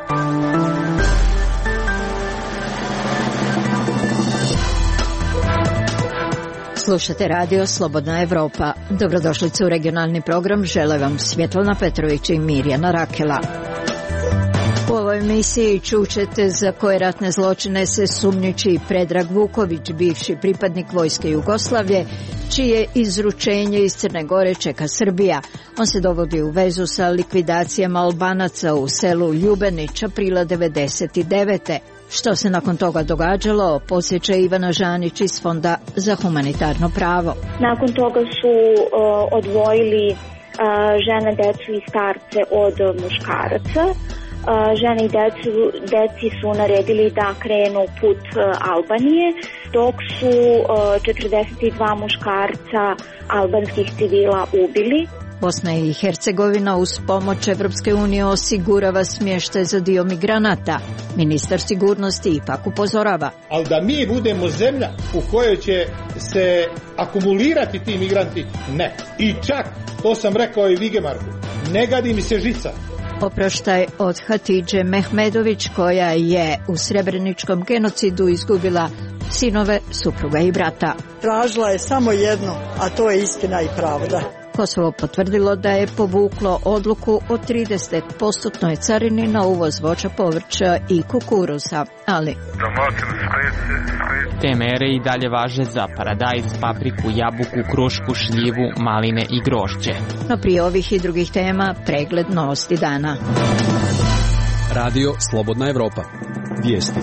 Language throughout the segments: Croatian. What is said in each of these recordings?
Slušate radio Slobodna Evropa. Dobrodošlice u regionalni program. Žele vam Svjetlana Petrović i Mirjana Rakela. U ovoj emisiji čućete za koje ratne zločine se sumnjiči Predrag Vuković, bivši pripadnik Vojske Jugoslavije, čije izručenje iz Crne Gore čeka Srbija. On se dovodi u vezu sa likvidacijama Albanaca u selu Ljubenić aprila 1999. Što se nakon toga događalo, posjeća Ivana Žanić iz Fonda za humanitarno pravo. Nakon toga su odvojili žene, decu i starce od muškaraca. Žene i deci su naredili da krenu put Albanije, dok su 42 muškarca albanskih civila ubili. Bosna i Hercegovina uz pomoć Evropske unije osigurava smještaj za dio migranata. Ministar sigurnosti ipak upozorava. Ali da mi budemo zemlja u kojoj će se akumulirati ti migranti, ne. I čak, to sam rekao i Vigemarku, ne gadi mi se žica. Oproštaj od Hatidže Mehmedović, koja je u Srebreničkom genocidu izgubila sinove, supruga i brata. Tražila je samo jedno, a to je istina i pravda. Kosovo potvrdilo da je povuklo odluku o 30% carini na uvoz voća, povrća i kukuruza, ali te mere i dalje važe za paradajz, papriku, jabuku, krušku, šljivu, maline i grožđe. No prije ovih i drugih tema pregled novosti dana. Radio Slobodna Evropa. Vijesti.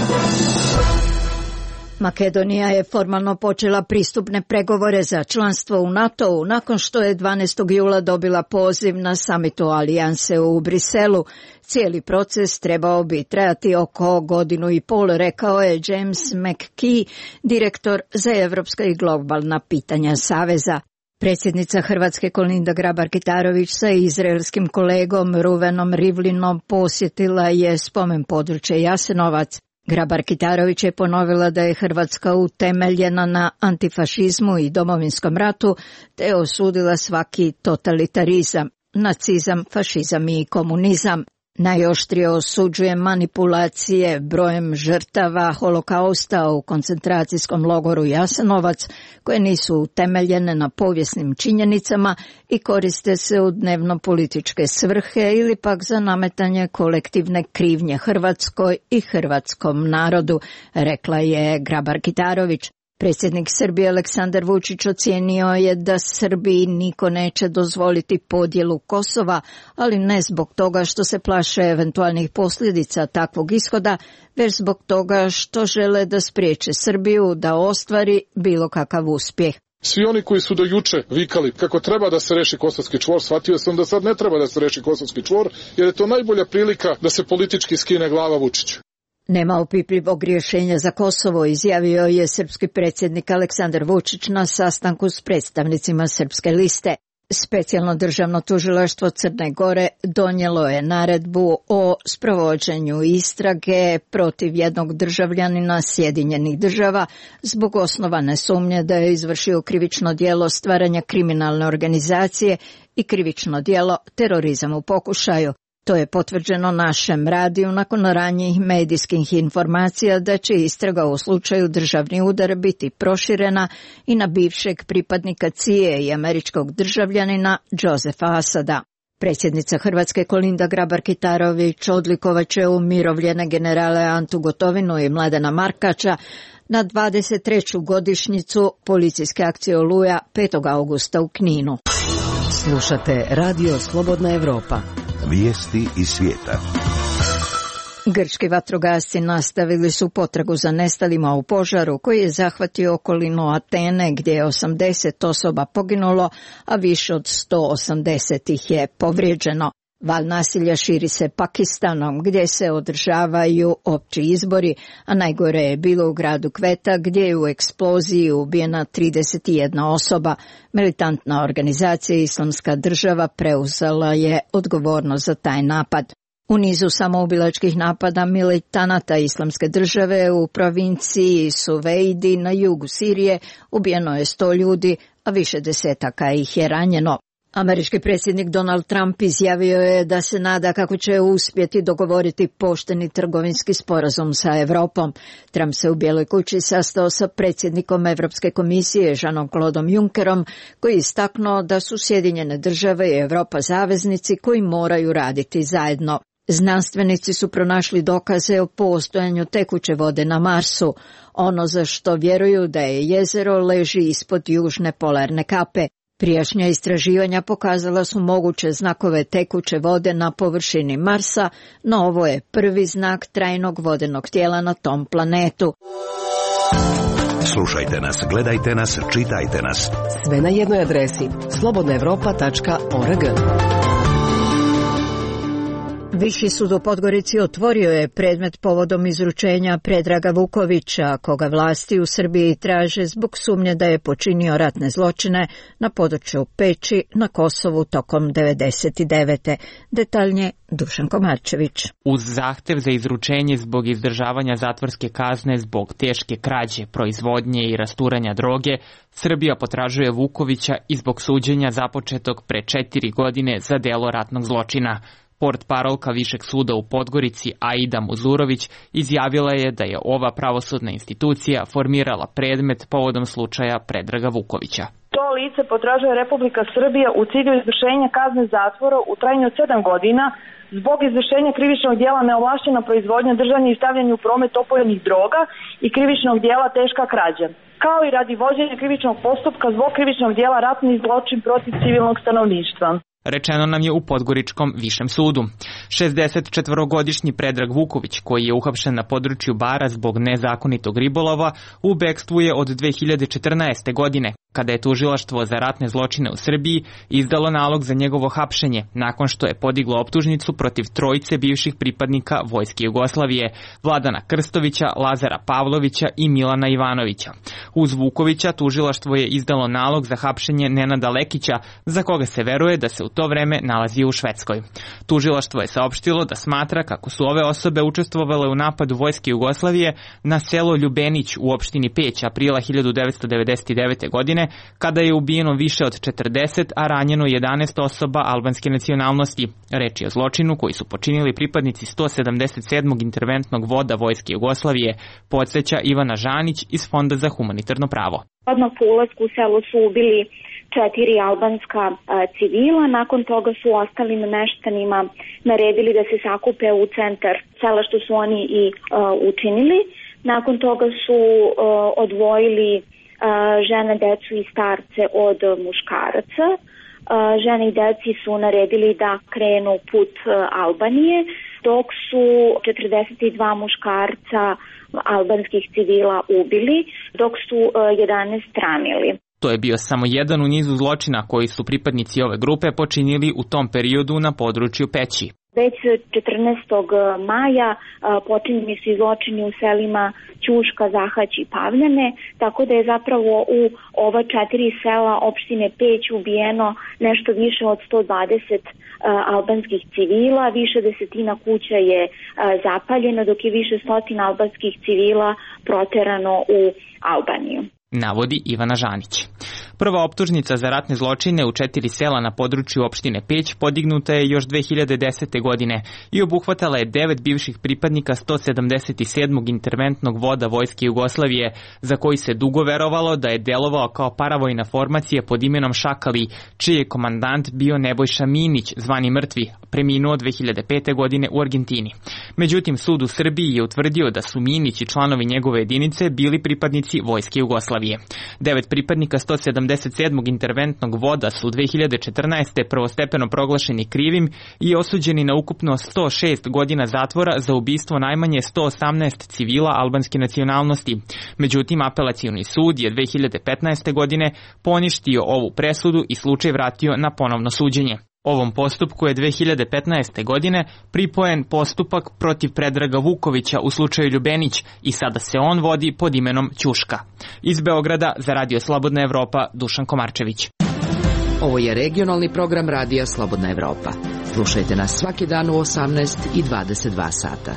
Makedonija je formalno počela pristupne pregovore za članstvo u NATO-u nakon što je 12. jula dobila poziv na samitu Alijanse u Briselu. Cijeli proces trebao bi trajati oko 1,5 godine, rekao je James McKee, direktor za evropska i globalna pitanja Saveza. Predsjednica Hrvatske Kolinda Grabar-Kitarović sa izraelskim kolegom Ruvenom Rivlinom posjetila je spomen područje Jasenovac. Grabar-Kitarović je ponovila da je Hrvatska utemeljena na antifašizmu i domovinskom ratu, te osudila svaki totalitarizam, nacizam, fašizam i komunizam. Najoštrije osuđuje manipulacije brojem žrtava holokausta u koncentracijskom logoru Jasenovac, koje nisu utemeljene na povijesnim činjenicama i koriste se u dnevno-političke svrhe ili pak za nametanje kolektivne krivnje Hrvatskoj i hrvatskom narodu, rekla je Grabar-Kitarović. Predsjednik Srbije Aleksandar Vučić ocijenio je da Srbiji niko neće dozvoliti podjelu Kosova, ali ne zbog toga što se plaše eventualnih posljedica takvog ishoda, već zbog toga što žele da spriječe Srbiju da ostvari bilo kakav uspjeh. Svi oni koji su do juče vikali kako treba da se reši Kosovski čvor, shvatio sam da sad ne treba da se reši Kosovski čvor, jer je to najbolja prilika da se politički skine glava Vučiću. Nema opipljivog rješenja za Kosovo, izjavio je srpski predsjednik Aleksandar Vučić na sastanku s predstavnicima Srpske liste. Specijalno državno tužilaštvo Crne Gore donijelo je naredbu o sprovođenju istrage protiv jednog državljanina Sjedinjenih Država zbog osnovane sumnje da je izvršio krivično djelo stvaranja kriminalne organizacije i krivično djelo terorizam u pokušaju. To je potvrđeno našem radiju nakon ranijih medijskih informacija da će istraga u slučaju državni udar biti proširena i na bivšeg pripadnika CIA i američkog državljanina Josefa Asada. Predsjednica Hrvatske Kolinda Grabar-Kitarović odlikovaće umirovljene generale Antu Gotovinu i Mladena Markača na 23. godišnjicu policijske akcije Oluja 5. augusta u Kninu. Slušate Radio Slobodna Evropa. Vijesti iz svijeta. Grčki vatrogasci nastavili su potragu za nestalima u požaru koji je zahvatio okolinu Atene gdje je 80 osoba poginulo, a više od 180 ih je povrijeđeno. Val nasilja širi se Pakistanom gdje se održavaju opći izbori, a najgore je bilo u gradu Kveta gdje je u eksploziji ubijena 31 osoba. Militantna organizacija Islamska država preuzela je odgovornost za taj napad. U nizu samoubilačkih napada militanata Islamske države u provinciji Suvejdi na jugu Sirije ubijeno je 100 ljudi, a više desetaka ih je ranjeno. Američki predsjednik Donald Trump izjavio je da se nada kako će uspjeti dogovoriti pošteni trgovinski sporazum sa Evropom. Trump se u Bijeloj kući sastao sa predsjednikom Evropske komisije Jean-Claudom Junckerom, koji je istaknuo da su Sjedinjene države i Evropa zaveznici koji moraju raditi zajedno. Znanstvenici su pronašli dokaze o postojanju tekuće vode na Marsu. Ono za što vjeruju da je jezero leži ispod južne polarne kape. Prijašnja istraživanja pokazala su moguće znakove tekuće vode na površini Marsa, no ovo je prvi znak trajnog vodenog tijela na tom planetu. Slušajte nas, gledajte nas, čitajte nas. Sve na jednoj adresi slobodnaevropa.org. Viši sud u Podgorici otvorio je predmet povodom izručenja Predraga Vukovića, koga vlasti u Srbiji traže zbog sumnje da je počinio ratne zločine na području Peći na Kosovu tokom 1999. Detaljnije Dušan Komarčević. Uz zahtev za izručenje zbog izdržavanja zatvorske kazne zbog teške krađe, proizvodnje i rasturanja droge, Srbija potražuje Vukovića i zbog suđenja započetog pre 4 godine za delo ratnog zločina. Portparolka Višeg suda u Podgorici Aida Muzurović izjavila je da je ova pravosudna institucija formirala predmet povodom slučaja Predraga Vukovića. To lice potražuje Republika Srbija u cilju izvršenja kazne zatvora u trajanju od 7 godina zbog izvršenja krivičnog dijela neovlašćena proizvodnja, držanje i stavljanje u promet opojnih droga i krivičnog dijela teška krađa, kao i radi vođenja krivičnog postupka zbog krivičnog dijela ratni zločin protiv civilnog stanovništva. Rečeno nam je u Podgoričkom višem sudu. 64-godišnji Predrag Vuković, koji je uhapšen na području Bara zbog nezakonitog ribolova, u bekstvu je od 2014. godine, kada je tužilaštvo za ratne zločine u Srbiji izdalo nalog za njegovo hapšenje, nakon što je podiglo optužnicu protiv trojice bivših pripadnika Vojske Jugoslavije, Vladana Krstovića, Lazara Pavlovića i Milana Ivanovića. Uz Vukovića tužilaštvo je izdalo nalog za hapšenje Nenada Lekića, za koga se veruje da se u to vreme nalazi u Švedskoj. Tužilaštvo je saopštilo da smatra kako su ove osobe učestvovale u napadu Vojske Jugoslavije na selo Ljubenić u opštini Peć aprila 1999. godine, kada je ubijeno više od 40, a ranjeno 11 osoba albanske nacionalnosti. Reč je o zločinu koji su počinili pripadnici 177. interventnog voda Vojske Jugoslavije, podsjeća Ivana Žanić iz Fonda za humanitarno pravo. Odmah po ulasku u selo su ubili 4 albanska civila, nakon toga su ostalim meštanima naredili da se sakupe u centar sela, što su oni i učinili. Nakon toga su odvojili žene, decu i starce od muškaraca. Žene i deci su naredili da krenu put Albanije, dok su 42 muškarca albanskih civila ubili, dok su 11 ranili. To je bio samo jedan u nizu zločina koji su pripadnici ove grupe počinili u tom periodu na području Peći. Već 14. maja počinjeni su zločini u selima Ćuška, Zahać i Pavljane, tako da je zapravo u ova 4 sela opštine Peć ubijeno nešto više od 120 albanskih civila, više desetina kuća je zapaljeno, dok je više stotina albanskih civila proterano u Albaniju, navodi Ivana Žanić. Prva optužnica za ratne zločine u 4 sela na području opštine Peć podignuta je još 2010. godine i obuhvatala je 9 bivših pripadnika 177. interventnog voda Vojske Jugoslavije, za koji se dugo verovalo da je delovao kao paravojna formacija pod imenom Šakali, čiji je komandant bio Nebojša Minić, zvani Mrtvi, preminuo 2005. godine u Argentini. Međutim, sud u Srbiji je utvrdio da su Minić i članovi njegove jedinice bili pripadnici Vojske Jugoslavije. 9 pripadnika 177. interventnog voda su 2014. prvostepeno proglašeni krivim i osuđeni na ukupno 106 godina zatvora za ubistvo najmanje 118 civila albanske nacionalnosti. Međutim, apelacioni sud je 2015. godine poništio ovu presudu i slučaj vratio na ponovno suđenje. Ovom postupku je 2015. godine pripojen postupak protiv Predraga Vukovića u slučaju Ljubenić i sada se on vodi pod imenom Ćuška. Iz Beograda za Radio Slobodna Evropa, Dušan Komarčević. Ovo je regionalni program Radija Slobodna Evropa. Slušajte nas svaki dan u 18 i 22 sata.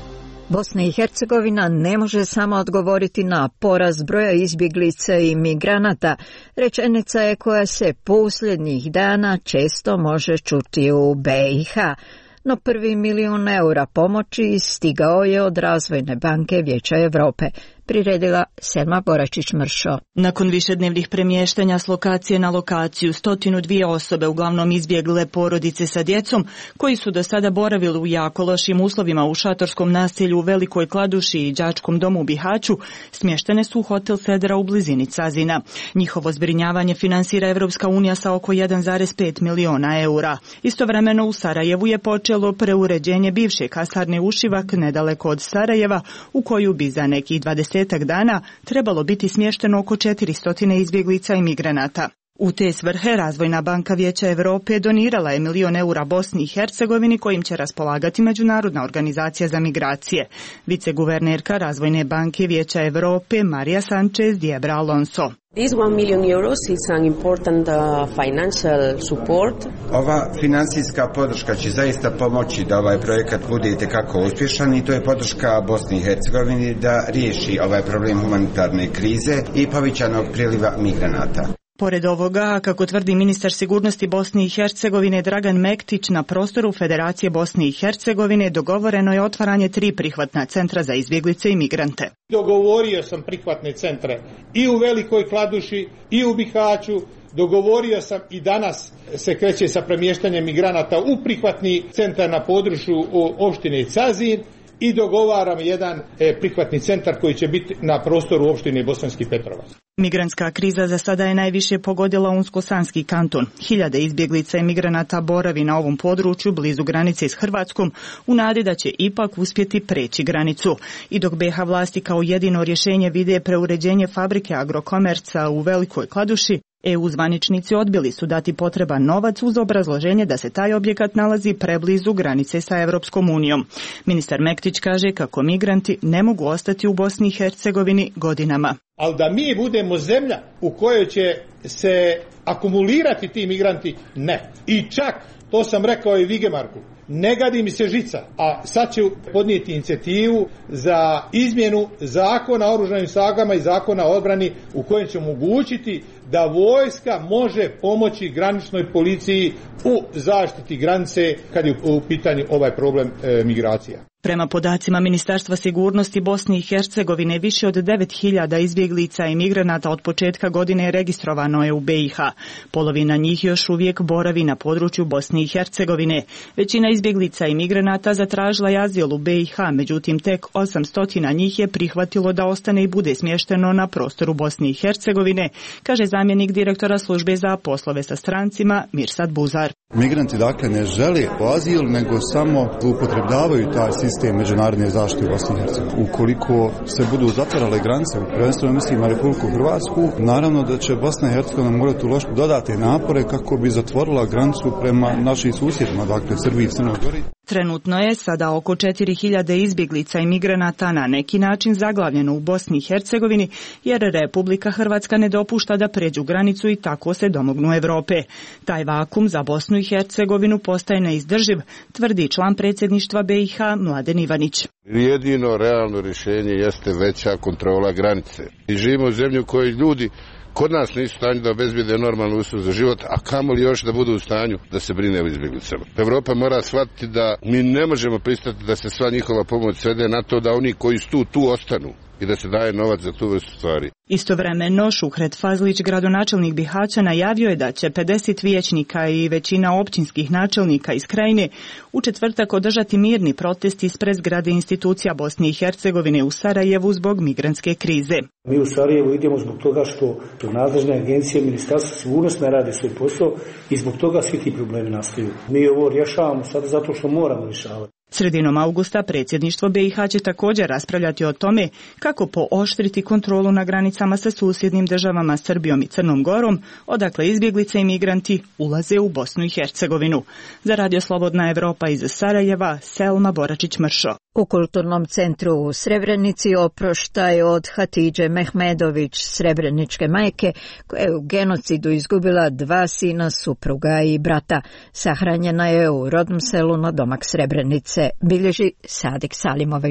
Bosna i Hercegovina ne može samo odgovoriti na porast broja izbjeglica i migranata. Rečenica je koja se posljednjih dana često može čuti u BiH. No prvi milijun eura pomoći stigao je od Razvojne banke Vijeća Europe. Priredila Selma Boračić-Mršo. Nakon višednevnih premještanja s lokacije na lokaciju, 102 osobe, uglavnom izbjegle porodice sa djecom, koji su do sada boravili u jako lošim uslovima u šatorskom naselju u Velikoj Kladuši i đačkom domu u Bihaću, smještene su u hotel Sedra u blizini Cazina. Njihovo zbrinjavanje finansira Evropska unija sa oko 1,5 miliona eura. Istovremeno u Sarajevu je počelo preuređenje bivše kasarne Ušivak nedaleko od Sarajeva, u koju bi za nekih 20 dana trebalo biti smješteno oko 400 izbjeglica i migranata. U te svrhe Razvojna banka Vijeća Europe donirala je 1 milion eura Bosni i Hercegovini kojim će raspolagati Međunarodna organizacija za migracije. Viceguvernerka Razvojne banke Vijeća Europe Marija Sanchez Diebra Alonso. This 1 million euros is an important financial support. Ova financijska podrška će zaista pomoći da ovaj projekat bude itekako uspješan i to je podrška Bosni i Hercegovini da riješi ovaj problem humanitarne krize i povećanog priliva migranata. Pored ovoga, kako tvrdi ministar sigurnosti Bosne i Hercegovine Dragan Mektić, na prostoru Federacije Bosne i Hercegovine dogovoreno je otvaranje 3 prihvatna centra za izbjeglice i migrante. Dogovorio sam prihvatne centre i u Velikoj Kladuši i u Bihaću. Dogovorio sam i danas se kreće sa premještanjem migranata u prihvatni centar na području opštine Cazin i dogovaram jedan prihvatni centar koji će biti na prostoru opštine Bosanski Petrovac. Migrantska kriza za sada je najviše pogodila Unsko-Sanski kanton. Hiljade izbjeglica i migranata boravi na ovom području blizu granice s Hrvatskom u nadi da će ipak uspjeti preći granicu. I dok BiH vlasti kao jedino rješenje vide preuređenje fabrike Agrokomerca u Velikoj Kladuši, EU zvaničnici odbili su dati potreban novac uz obrazloženje da se taj objekat nalazi preblizu granice sa Europskom unijom. Ministar Mektić kaže kako migranti ne mogu ostati u Bosni i Hercegovini godinama. Ali da mi budemo zemlja u kojoj će se akumulirati ti migranti, ne. I čak, to sam rekao i Vigemarku, ne gadi mi se žica, a sad će podnijeti inicijativu za izmjenu zakona o oružanim snagama i zakona o odbrani u kojem će omogućiti da vojska može pomoći graničnoj policiji u zaštiti granice kad je u pitanju ovaj problem migracija. Prema podacima Ministarstva sigurnosti Bosne i Hercegovine, više od 9.000 izbjeglica i migranata od početka godine registrovano je u BiH. Polovina njih još uvijek boravi na području Bosne i Hercegovine. Većina izbjeglica i migranata zatražila je azil u BiH, međutim tek 800 njih je prihvatilo da ostane i bude smješteno na prostoru Bosne i Hercegovine, kaže zamjenik direktora službe za poslove sa strancima Mirsad Buzar. Migranti dakle ne žele azil, nego samo upotrebljavaju taj sistem međunarodne zaštite u Bosni i Hercegovini. Ukoliko se budu zatvarale granice, prvenstveno mislim na Republiku Hrvatsku, naravno da će Bosna i Hercegovina morati uložiti dodatne napore kako bi zatvorila granicu prema našim susjedima, dakle Srbiji i Crnoj Gori. Trenutno je sada oko 4.000 izbjeglica i migranata na neki način zaglavljeno u Bosni i Hercegovini, jer Republika Hrvatska ne dopušta da pređu granicu i tako se domognu Europe. Taj vakum za Bosnu i Hercegovinu postaje neizdrživ, tvrdi član predsjedništva BiH Mladen Ivanić. Jedino realno rješenje jeste veća kontrola granice. I živimo u zemlji u kojoj ljudi kod nas nisu u stanju da obezbijede normalnu uslugu za život, a kamoli još da budu u stanju da se brine o izbjeglicama. Evropa mora shvatiti da mi ne možemo pristati da se sva njihova pomoć svede na to da oni koji su tu ostanu i da se daje novac za tu vrstu stvari. Istovremeno, Šuhret Fazlić, gradonačelnik Bihaća, najavio je da će 50 vijećnika i većina općinskih načelnika iz Krajine u četvrtak održati mirni protest ispred zgrade institucija Bosne i Hercegovine u Sarajevu zbog migrantske krize. Mi u Sarajevu idemo zbog toga što nadležne agencije Ministarstva sigurnosti ne rade svoj posao i zbog toga svi ti problemi nastaju. Mi ovo rješavamo sada zato što moramo rješavati. Sredinom augusta predsjedništvo BiH će također raspravljati o tome kako pooštriti kontrolu na granicama sa susjednim državama Srbijom i Crnom Gorom, odakle izbjeglice i migranti ulaze u Bosnu i Hercegovinu. Za Radio Slobodna Evropa iz Sarajeva, Selma Boračić-Mršo. U Kulturnom centru u Srebrenici oproštaj od Hatidže Mehmedović, srebreničke majke, koja je u genocidu izgubila 2 sina, supruga i brata. Sahranjena je u rodnom selu na domak Srebrenice, bilježi Sadik Salimović.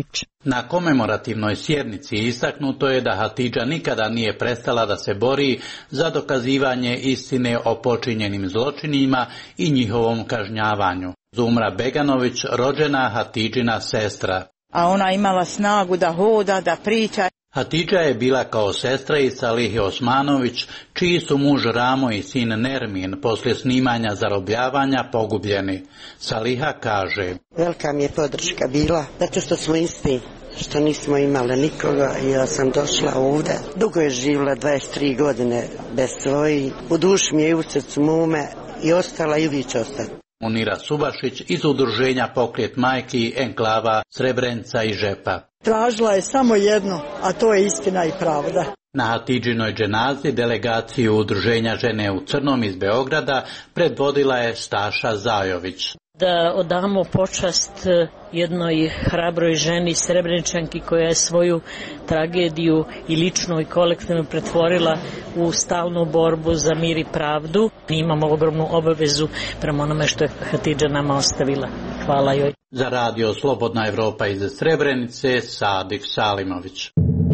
Na komemorativnoj sjednici istaknuto je da Hatidža nikada nije prestala da se bori za dokazivanje istine o počinjenim zločinima i njihovom kažnjavanju. Zumra Beganović, rođena Hatidžina sestra. A ona imala snagu da hoda, da priča. Hatidža je bila kao sestra i Salihi Osmanović, čiji su muž Ramo i sin Nermin poslije snimanja zarobljavanja pogubljeni. Saliha kaže: Velika mi je podrška bila, zato što smo isti, što nismo imali nikoga i ja sam došla ovdje. Dugo je živjela, 23 godine bez svoji, u duši mi je i u srcu mome i ostala i uvijek će ostati. Munira Subašić iz udruženja Pokret majki enklava Srebrenica i Žepa. Tražila je samo jedno, a to je istina i pravda. Na Hatidžinoj dženazi delegaciju udruženja Žene u crnom iz Beograda predvodila je Staša Zajović. Da odamo počast jednoj hrabroj ženi Srebreničanki koja je svoju tragediju i ličnu i kolektivnu pretvorila u stalnu borbu za mir i pravdu. Mi imamo ogromnu obavezu prema onome što je Hatidža nama ostavila. Hvala joj. Za radio Slobodna Evropa iz Srebrenice, Sadik Salimović.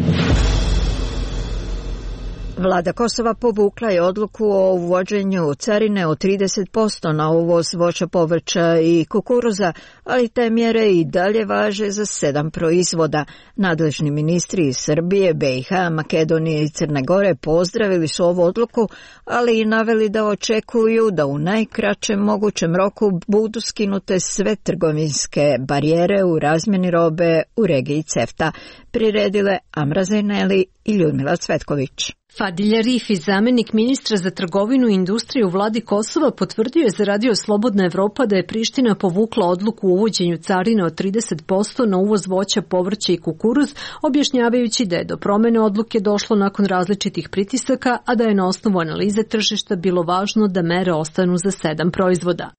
Vlada Kosova povukla je odluku o uvođenju carine od 30% na uvoz voća, povrća i kukuruza, ali te mjere i dalje važe za 7 proizvoda. Nadležni ministri iz Srbije, BiH, Makedonije i Crne Gore pozdravili su ovu odluku, ali i naveli da očekuju da u najkraćem mogućem roku budu skinute sve trgovinske barijere u razmjeni robe u regiji CEFTA, priredile Amra Zajneli i Ljudmila Cvetković. Fadil Arifi, zamjenik ministra za trgovinu i industriju u vladi Kosova, potvrdio je za radio Slobodna Evropa da je Priština povukla odluku o uvođenju carine od 30% na uvoz voća, povrća i kukuruz, objašnjavajući da je do promjene odluke došlo nakon različitih pritisaka, a da je na osnovu analize tržišta bilo važno da mere ostanu za 7 proizvoda.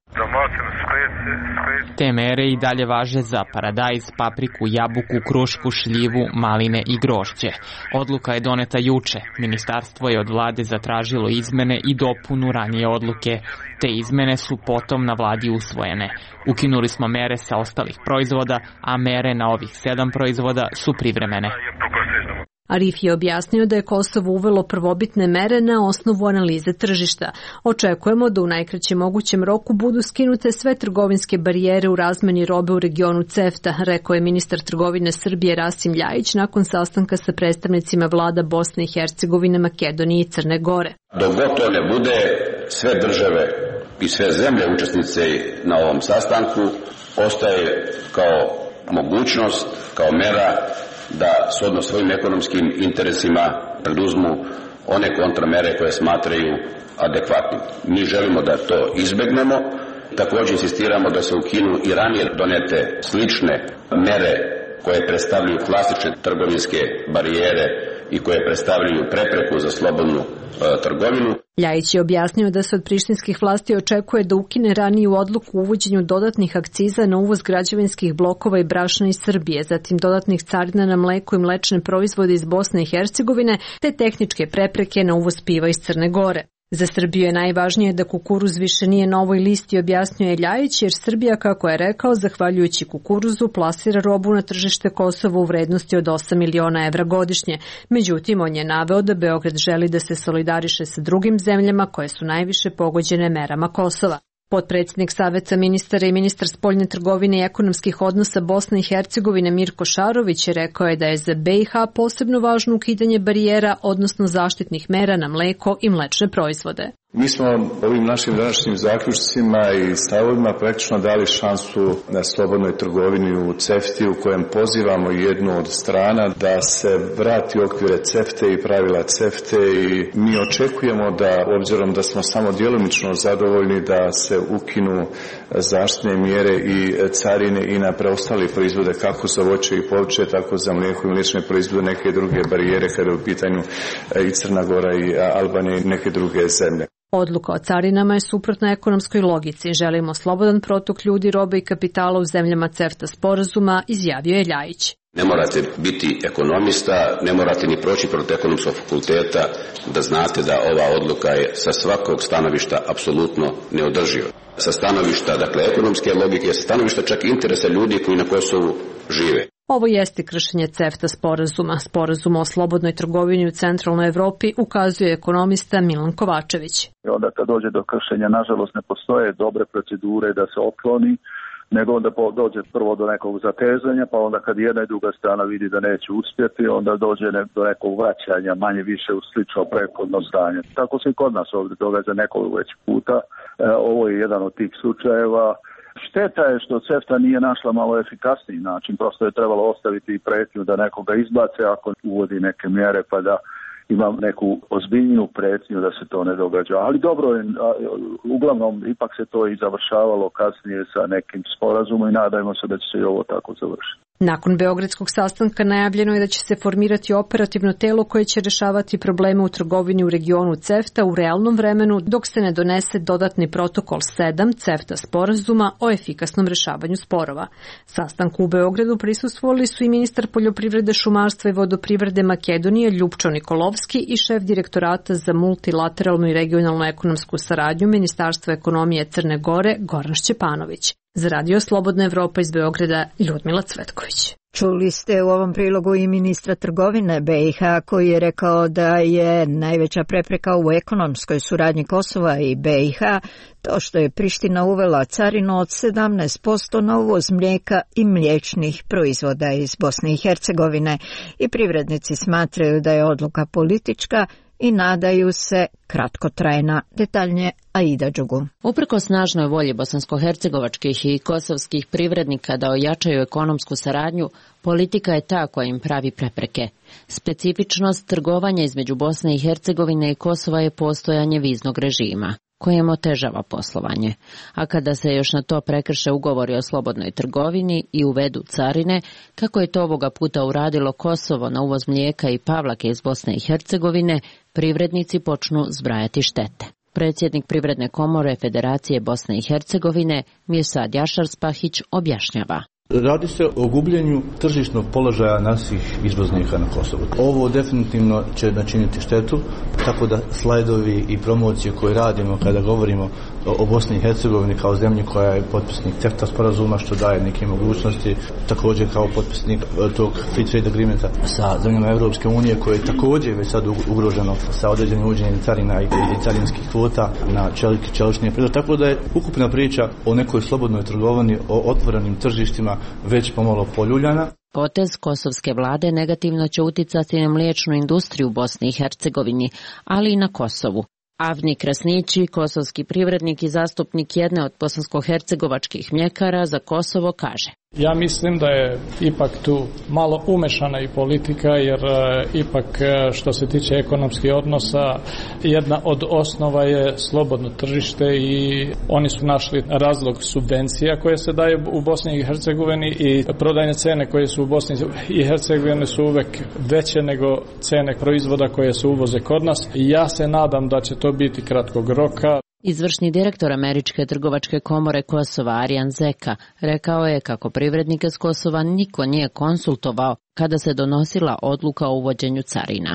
Te mere i dalje važe za paradajz, papriku, jabuku, krušku, šljivu, maline i grožđe. Odluka je doneta juče. Ministarstvo je od vlade zatražilo izmene i dopunu ranije odluke. Te izmene su potom na vladi usvojene. Ukinuli smo mere sa ostalih proizvoda, a mere na ovih 7 proizvoda su privremene. Arif je objasnio da je Kosovo uvelo prvobitne mere na osnovu analize tržišta. Očekujemo da u najkraćem mogućem roku budu skinute sve trgovinske barijere u razmeni robe u regionu CEFTA, rekao je ministar trgovine Srbije Rasim Ljajić nakon sastanka sa predstavnicima vlada Bosne i Hercegovine, Makedonije i Crne Gore. Dok god to ne bude, sve države i sve zemlje učesnice na ovom sastanku ostaje kao mogućnost, kao mera da shodno svojim ekonomskim interesima preduzmu one kontramere koje smatraju adekvatnim. Mi želimo da to izbegnemo, također insistiramo da se ukinu i ranije donete slične mere koje predstavljaju klasične trgovinske barijere i koje predstavljaju prepreku za slobodnu trgovinu. Ljajić je objasnio da se od prištinskih vlasti očekuje da ukine raniju odluku o uvođenju dodatnih akciza na uvoz građevinskih blokova i brašna iz Srbije, zatim dodatnih carina na mleko i mlečne proizvode iz Bosne i Hercegovine, te tehničke prepreke na uvoz piva iz Crne Gore. Za Srbiju je najvažnije da kukuruz više nije na ovoj listi, objasnio je Ljajić, jer Srbija, kako je rekao, zahvaljujući kukuruzu, plasira robu na tržište Kosova u vrednosti od 8 miliona evra godišnje. Međutim, on je naveo da Beograd želi da se solidariše sa drugim zemljama koje su najviše pogođene merama Kosova. Potpredsjednik Saveta ministara i ministar spoljne trgovine i ekonomskih odnosa Bosne i Hercegovine Mirko Šarović rekao je da je za BiH posebno važno ukidanje barijera, odnosno zaštitnih mera na mleko i mlečne proizvode. Mi smo ovim našim današnjim zaključcima i stavovima praktično dali šansu na slobodnoj trgovini u CEFTI, u kojem pozivamo jednu od strana da se vrati u okvire CEFTE i pravila CEFTE, i mi očekujemo da, obzirom da smo samo djelomično zadovoljni, da se ukinu zaštitne mjere i carine i na preostali proizvode, kako za voće i povrće, tako za mlijeko i mliječne proizvode, neke druge barijere kada je u pitanju i Crna Gora i Albanija i neke druge zemlje. Odluka o carinama je suprotna ekonomskoj logici. Želimo slobodan protok ljudi, robe i kapitala u zemljama CEFTA sporazuma, izjavio je Ljajić. Ne morate biti ekonomista, ne morate ni proći protiv ekonomskog fakulteta da znate da ova odluka je sa svakog stanovišta apsolutno neodrživa. Sa stanovišta, dakle, ekonomske logike, sa stanovišta čak interesa ljudi koji na Kosovu žive. Ovo jeste kršenje CEFTA sporazuma. Sporazuma o slobodnoj trgovini u centralnoj Evropi, ukazuje ekonomista Milan Kovačević. Onda kad dođe do kršenja, nažalost, ne postoje dobre procedure da se otkloni, nego onda dođe prvo do nekog zatezanja, pa onda kad jedna i druga strana vidi da neće uspjeti, onda dođe do nekog vraćanja manje više u slično prethodno stanje. Tako se i kod nas ovdje događa nekoliko već puta. Ovo je jedan od tih slučajeva. Šteta je što CEFTA nije našla malo efikasniji način, prosto je trebalo ostaviti i prijetnju da nekoga izbace ako uvodi neke mjere, pa da ima neku ozbiljniju prijetnju da se to ne događa. Ali dobro je, uglavnom ipak se to i završavalo kasnije sa nekim sporazumom i nadajmo se da će se i ovo tako završiti. Nakon beogradskog sastanka najavljeno je da će se formirati operativno telo koje će rešavati probleme u trgovini u regionu CEFTA u realnom vremenu dok se ne donese dodatni protokol 7 CEFTA sporazuma o efikasnom rešavanju sporova. Sastanku u Beogradu prisustvovali su i ministar poljoprivrede, šumarstva i vodoprivrede Makedonije Ljupčo Nikolovski i šef direktorata za multilateralnu i regionalnu ekonomsku saradnju Ministarstva ekonomije Crne Gore Goran Šćepanović. Za Radio Slobodna Evropa iz Beograda, Ljudmila Cvetković. Čuli ste u ovom prilogu i ministra trgovine BiH koji je rekao da je najveća prepreka u ekonomskoj suradnji Kosova i BiH to što je Priština uvela carinu od 17% na uvoz mlijeka i mliječnih proizvoda iz Bosne i Hercegovine i privrednici smatraju da je odluka politička i nadaju se kratkotrajna. Detaljnije Aida Đugu. Uprko snažnoj volji bosansko-hercegovačkih i kosovskih privrednika da ojačaju ekonomsku saradnju, politika je ta koja im pravi prepreke. Specifičnost trgovanja između Bosne i Hercegovine i Kosova je postojanje viznog režima, kojem otežava poslovanje. A kada se još na to prekrše ugovori o slobodnoj trgovini i uvedu carine, kako je to ovoga puta uradilo Kosovo na uvoz mlijeka i pavlake iz Bosne i Hercegovine, privrednici počnu zbrajati štete. Predsjednik Privredne komore Federacije Bosne i Hercegovine Mirsad Jašar-Spahić objašnjava. Radi se o gubljenju tržišnog položaja naših izvoznika na Kosovu. Ovo definitivno će načiniti štetu, tako da slajdovi i promocije koje radimo kada govorimo o Bosni i Hercegovini kao zemlji koja je potpisnik CEFTA sporazuma, što daje neke mogućnosti, također kao potpisnik tog free trade agreementa sa zemljama Europske unije, koje je također već sad ugroženo sa određenim uvođenjem carina i carinskih kvota na čelični proizvod. Tako da je ukupna priča o nekoj slobodnoj trgovini, o otvorenim tržištima već pomalo poljuljana. Potez kosovske vlade negativno će uticati na mliječnu industriju u Bosni i Hercegovini, ali i na Kosovu. Avni Krasnići, kosovski privrednik i zastupnik jedne od bosansko-hercegovačkih mljekara za Kosovo, kaže. Ja mislim da je ipak tu malo umešana i politika, jer ipak što se tiče ekonomskih odnosa, jedna od osnova je slobodno tržište i oni su našli razlog subvencija koje se daje u Bosni i Hercegovini i prodajne cene koje su u Bosni i Hercegovini su uvek veće nego cene proizvoda koje se uvoze kod nas i ja se nadam da će to biti kratkog roka. Izvršni direktor Američke trgovačke komore Kosova Arjan Zeka rekao je kako privrednike s Kosova niko nije konsultovao kada se donosila odluka o uvođenju carina.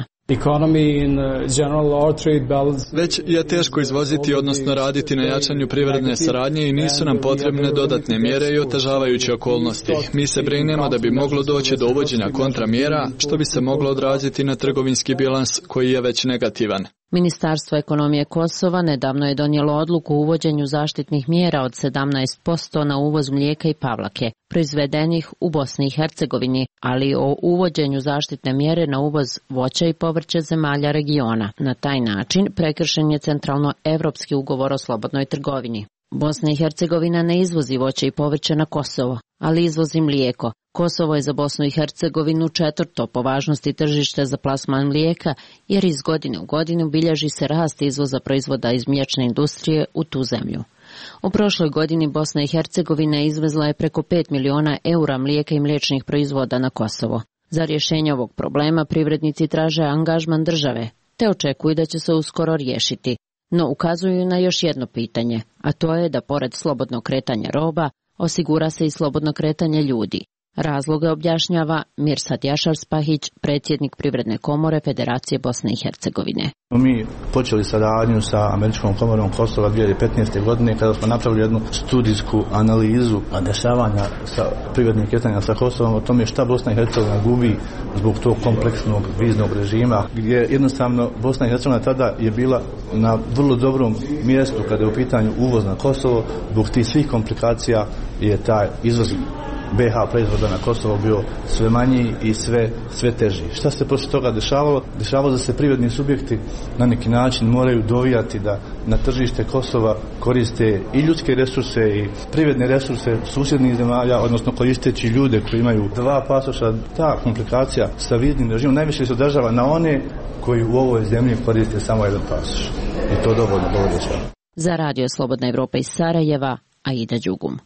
Već je teško izvoziti, odnosno raditi na jačanju privredne saradnje i nisu nam potrebne dodatne mjere i otežavajuće okolnosti. Mi se brinemo da bi moglo doći do uvođenja kontramjera, što bi se moglo odraziti na trgovinski bilans koji je već negativan. Ministarstvo ekonomije Kosova nedavno je donijelo odluku o uvođenju zaštitnih mjera od 17% na uvoz mlijeka i pavlake, proizvedenih u Bosni i Hercegovini, ali o uvođenju zaštitne mjere na uvoz voća i povrća zemalja regiona. Na taj način prekršen je centralno-evropski ugovor o slobodnoj trgovini. Bosna i Hercegovina ne izvozi voće i povrće na Kosovo, ali izvozi mlijeko. Kosovo je za Bosnu i Hercegovinu četvrto po važnosti tržište za plasman mlijeka, jer iz godine u godinu bilježi se rast izvoza proizvoda iz mliječne industrije u tu zemlju. U prošloj godini Bosna i Hercegovina izvezla je preko 5 miliona eura mlijeka i mliječnih proizvoda na Kosovo. Za rješenje ovog problema privrednici traže angažman države, te očekuju da će se uskoro riješiti. No ukazuju na još jedno pitanje, a to je da pored slobodnog kretanja roba, osigura se i slobodno kretanje ljudi. Razloge objašnjava Mirsad Jašar-Spahić, predsjednik Privredne komore Federacije Bosne i Hercegovine. Mi počeli saradnju sa Američkom komorom Kosova 2015. godine kada smo napravili jednu studijsku analizu dešavanja sa privrednih kretanja sa Kosovom o tome šta Bosna i Hercegovina gubi zbog tog kompleksnog viznog režima, gdje jednostavno Bosna i Hercegovina tada je bila na vrlo dobrom mjestu kada je u pitanju uvoz na Kosovo. Zbog tih svih komplikacija je taj izvoz BH proizvoda na Kosovo bio sve manji i sve teži. Šta se poslije toga dešavalo? Dešavalo da se privredni subjekti na neki način moraju dovijati da na tržište Kosova koriste i ljudske resurse i privredne resurse susjednih zemalja, odnosno koristeći ljude koji imaju dva pasoša. Ta komplikacija sa viznim režimom najviše se održava na one koji u ovoj zemlji koriste samo jedan pasoš. I to dovoljno dovodi sve. Za Radio Slobodna Evropa iz Sarajeva, Aida Đugum.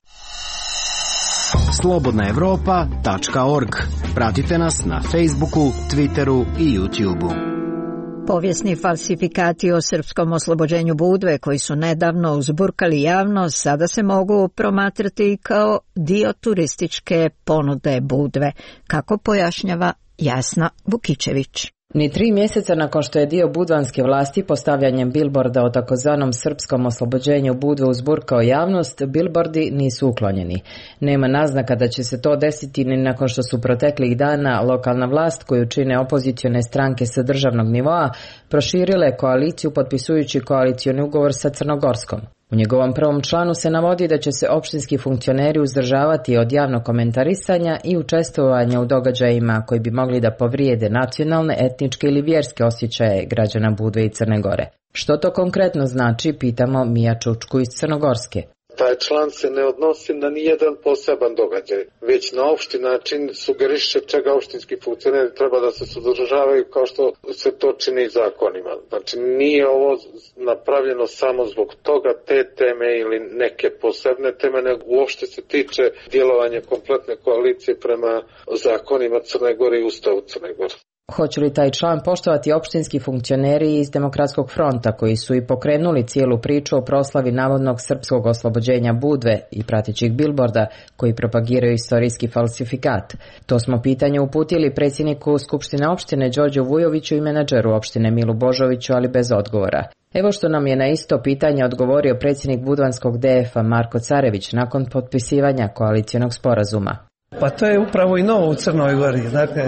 slobodnaevropa.org. Pratite nas na Facebooku, Twitteru i YouTubeu. Povijesni falsifikati o srpskom oslobođenju Budve koji su nedavno uzburkali javnost sada se mogu promatrati kao dio turističke ponude Budve, kako pojašnjava Jasna Vukičević. Ni 3 mjeseca nakon što je dio budvanske vlasti postavljanjem bilborda o takozvanom srpskom oslobođenju Budve uzburkao javnost, bilbordi nisu uklonjeni. Nema naznaka da će se to desiti ni nakon što su proteklih dana lokalna vlast koju čine opozicione stranke sa državnog nivoa proširile koaliciju potpisujući koalicioni ugovor sa Crnogorskom. U njegovom prvom članu se navodi da će se opštinski funkcioneri uzdržavati od javnog komentarisanja i učestvovanja u događajima koji bi mogli da povrijede nacionalne, etničke ili vjerske osjećaje građana Budve i Crne Gore. Što to konkretno znači, pitamo Mija Čučku iz Crnogorske. Taj član se ne odnosi na nijedan poseban događaj, već na opšti način sugeriše čega opštinski funkcioneri treba da se suzdržavaju kao što se to čini zakonima. Znači nije ovo napravljeno samo zbog toga te teme ili neke posebne teme, nego uopšte se tiče djelovanja kompletne koalicije prema zakonima Crne Gore i Ustavu Crne Gore. Hoće li taj član poštovati opštinski funkcioneri iz Demokratskog fronta koji su i pokrenuli cijelu priču o proslavi navodnog srpskog oslobođenja Budve i pratećih bilborda koji propagiraju istorijski falsifikat? To smo pitanje uputili predsjedniku Skupštine opštine Đorđu Vujoviću i menadžeru opštine Milu Božoviću, ali bez odgovora. Evo što nam je na isto pitanje odgovorio predsjednik budvanskog DF-a Marko Carević nakon potpisivanja koalicionog sporazuma. Pa to je upravo i novo u Crnoj Gori. Dakle,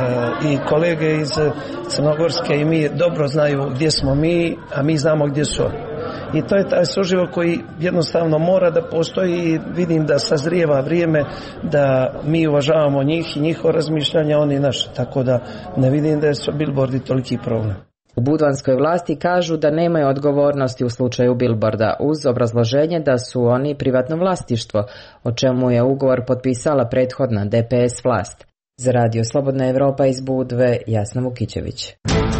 i kolege iz Crnogorske i mi dobro znaju gdje smo mi, a mi znamo gdje su. I to je taj suživot koji jednostavno mora da postoji i vidim da sazrijeva vrijeme da mi uvažavamo njih i njihovo razmišljanje, oni naše. Tako da ne vidim da su bilbordi toliki problem. U budvanskoj vlasti kažu da nemaju odgovornosti u slučaju bilborda uz obrazloženje da su oni privatno vlasništvo, o čemu je ugovor potpisala prethodna DPS vlast. Za Radio Slobodna Evropa iz Budve, Jasna Vukičević.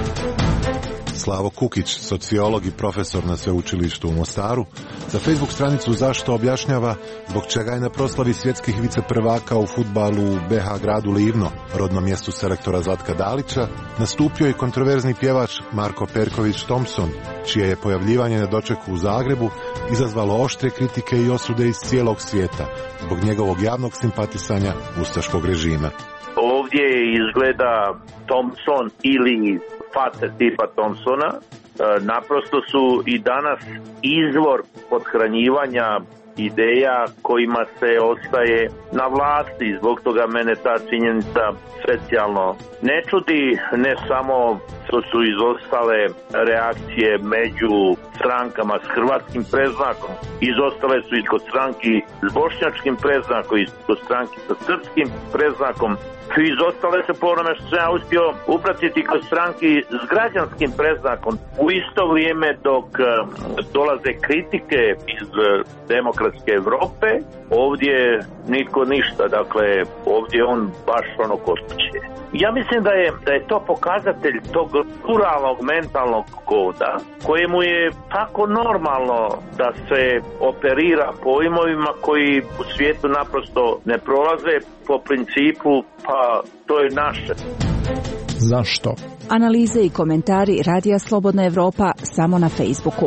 Slavo Kukić, sociolog i profesor na sveučilištu u Mostaru, za Facebook stranicu Zašto objašnjava zbog čega je na proslavi svjetskih viceprvaka u fudbalu u BH gradu Livno, rodnom mjestu selektora Zlatka Dalića, nastupio i kontroverzni pjevač Marko Perković-Thompson, čije je pojavljivanje na dočeku u Zagrebu izazvalo oštre kritike i osude iz cijelog svijeta zbog njegovog javnog simpatisanja ustaškog režima. Ovdje izgleda Thompson ili face tipa Thompsona, naprosto su i danas izvor pothranjivanja ideja kojima se ostaje na vlasti. Zbog toga mene ta činjenica specijalno ne čudi, ne samo što su izostale reakcije među strankama s hrvatskim predznakom, izostale su i kod stranki s bošnjačkim predznakom i kod stranki sa srpskim predznakom, izostale se po onome što sam ja uspio upratiti kod stranki s građanskim predznakom. U isto vrijeme dok dolaze kritike iz demokratske Evrope, ovdje nitko ništa, dakle ovdje on baš ono kod kuće. Ja mislim da je to pokazatelj tog pluralnog mentalnog koda kojemu je tako normalno da se operira pojmovima koji u svijetu naprosto ne prolaze po principu pa to je naše. Zašto? Analize i komentari Radija Slobodna Evropa samo na Facebooku.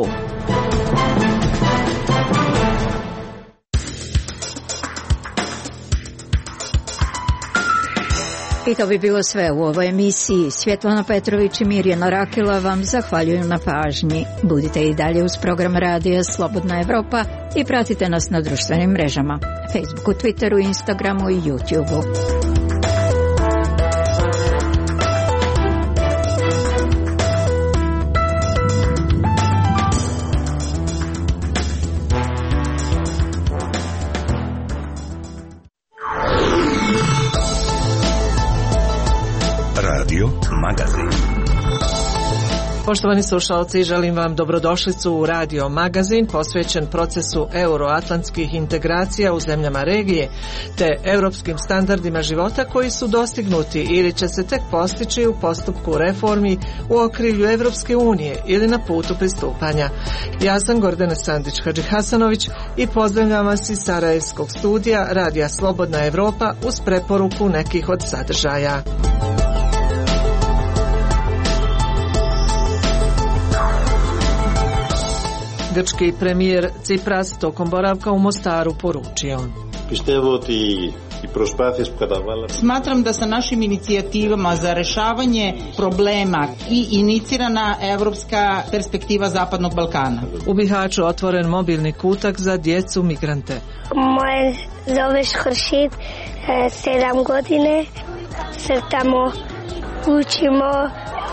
I to bi bilo sve u ovoj emisiji. Svjetlana Petrović i Mirjana Rakila vam zahvaljuju na pažnji. Budite i dalje uz program Radija Slobodna Evropa i pratite nas na društvenim mrežama, Facebooku, Twitteru, Instagramu i YouTubeu. Radio Magazin. Poštovani slušalci, želim vam dobrodošlicu u Radio Magazin posvećen procesu euroatlantskih integracija u zemljama regije te europskim standardima života koji su dostignuti ili će se tek postići u postupku reformi u okrilju Evropske unije ili na putu pristupanja. Ja sam Gordana Sandić-Hadžihasanović i pozdravljam vas iz Sarajevskog studija Radija Slobodna Evropa uz preporuku nekih od sadržaja. Grčki premijer Tsipras tokom boravka u Mostaru poručio: Smatram da sa našim inicijativama za rešavanje problema i inicirana evropska perspektiva Zapadnog Balkana. U Bihaću otvoren mobilni kutak za djecu migrante. Moje zoveš Hršid, 7 godine, crtamo, učimo,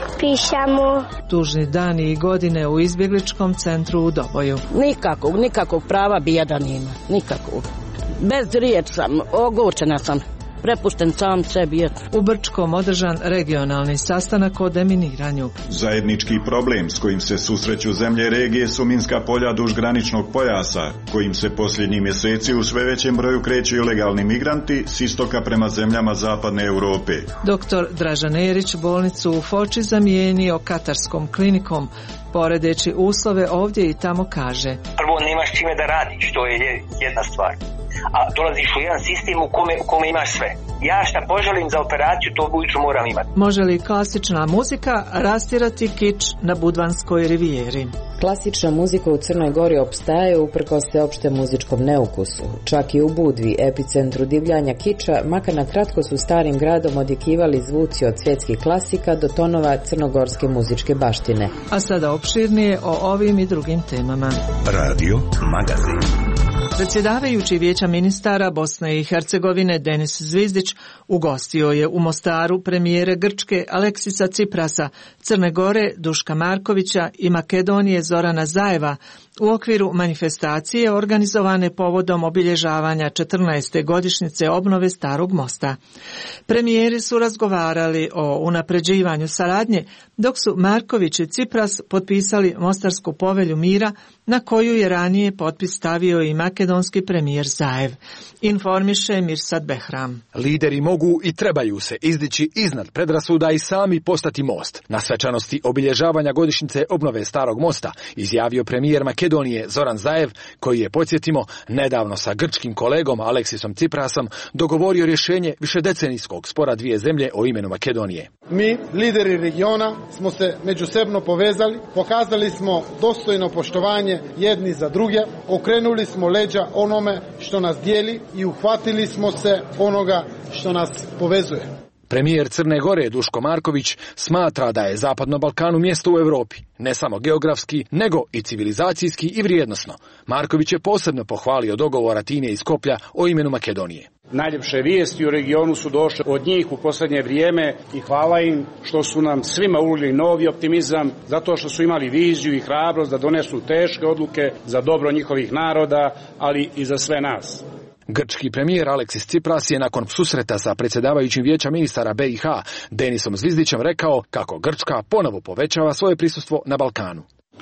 pišamo. Tužni dani i godine u izbjegličkom centru u Doboju. Nikakvog prava bijedan ima, nikakvog. Bez riječ sam, ogorčena sam, prepušten sam sebi. U Brčkom održan regionalni sastanak o deminiranju. Zajednički problem s kojim se susreću zemlje regije su minska polja duž graničnog pojasa, kojim se posljednjih mjeseci u sve većem broju kreću ilegalni migranti s istoka prema zemljama zapadne Europe. Doktor Dražan Erić bolnicu u Foči zamijenio katarskom klinikom. Poredeći uslove ovdje i tamo kaže: Prvo, nemaš čime da radiš, to je jedna stvar. A dolaziš u jedan sistem u kome imaš sve. Ja šta poželim za operaciju, to ujutru moram imati. Može li klasična muzika rastirati kič na Budvanskoj rivijeri? Klasična muzika u Crnoj Gori opstaje uprkos opšte muzičkom neukusu. Čak i u Budvi, epicentru divljanja kiča, makar na kratko su starim gradom odjekivali zvuci od svjetskih klasika do tonova crnogorske muzičke baštine. A sada opširnije o ovim i drugim temama. Radio Magazin. Predsjedavajući Vijeća ministara Bosne i Hercegovine Denis Zvizdić ugostio je u Mostaru premijere Grčke Aleksisa Tsiprasa, Crne Gore Duška Markovića i Makedonije Zorana Zajeva u okviru manifestacije organizovane povodom obilježavanja 14. godišnjice obnove Starog mosta. Premijeri su razgovarali o unapređivanju saradnje, dok su Marković i Tsipras potpisali Mostarsku povelju mira, na koju je ranije potpis stavio i makedonski premijer Zajev. Informiše Mirsad Behram. Lideri mogu i trebaju se izdići iznad predrasuda i sami postati most. Na svečanosti obilježavanja godišnjice obnove Starog mosta izjavio premijer Makedonije Zoran Zajev, koji je, podsjetimo, nedavno sa grčkim kolegom Aleksisom Tsiprasom dogovorio rješenje višedecenijskog spora dvije zemlje o imenu Makedonije. Mi, lideri regiona, smo se međusobno povezali, pokazali smo dostojno poštovanje jedni za druge, okrenuli smo leđa onome što nas dijeli i uhvatili smo se onoga što nas povezuje. Premijer Crne Gore Duško Marković smatra da je Zapadno Balkanu mjesto u Europi, ne samo geografski, nego i civilizacijski i vrijednosno. Marković je posebno pohvalio dogovor Atine i Skoplja o imenu Makedonije. Najljepše vijesti u regionu su došle od njih u posljednje vrijeme i hvala im što su nam svima ulili novi optimizam, zato što su imali viziju i hrabrost da donesu teške odluke za dobro njihovih naroda, ali i za sve nas. Grčki premijer Aleksis Tsipras je nakon susreta sa predsjedavajućim Vijeća ministara BiH Denisom Zvizdićem rekao kako Grčka ponovo povećava svoje prisustvo na Balkanu.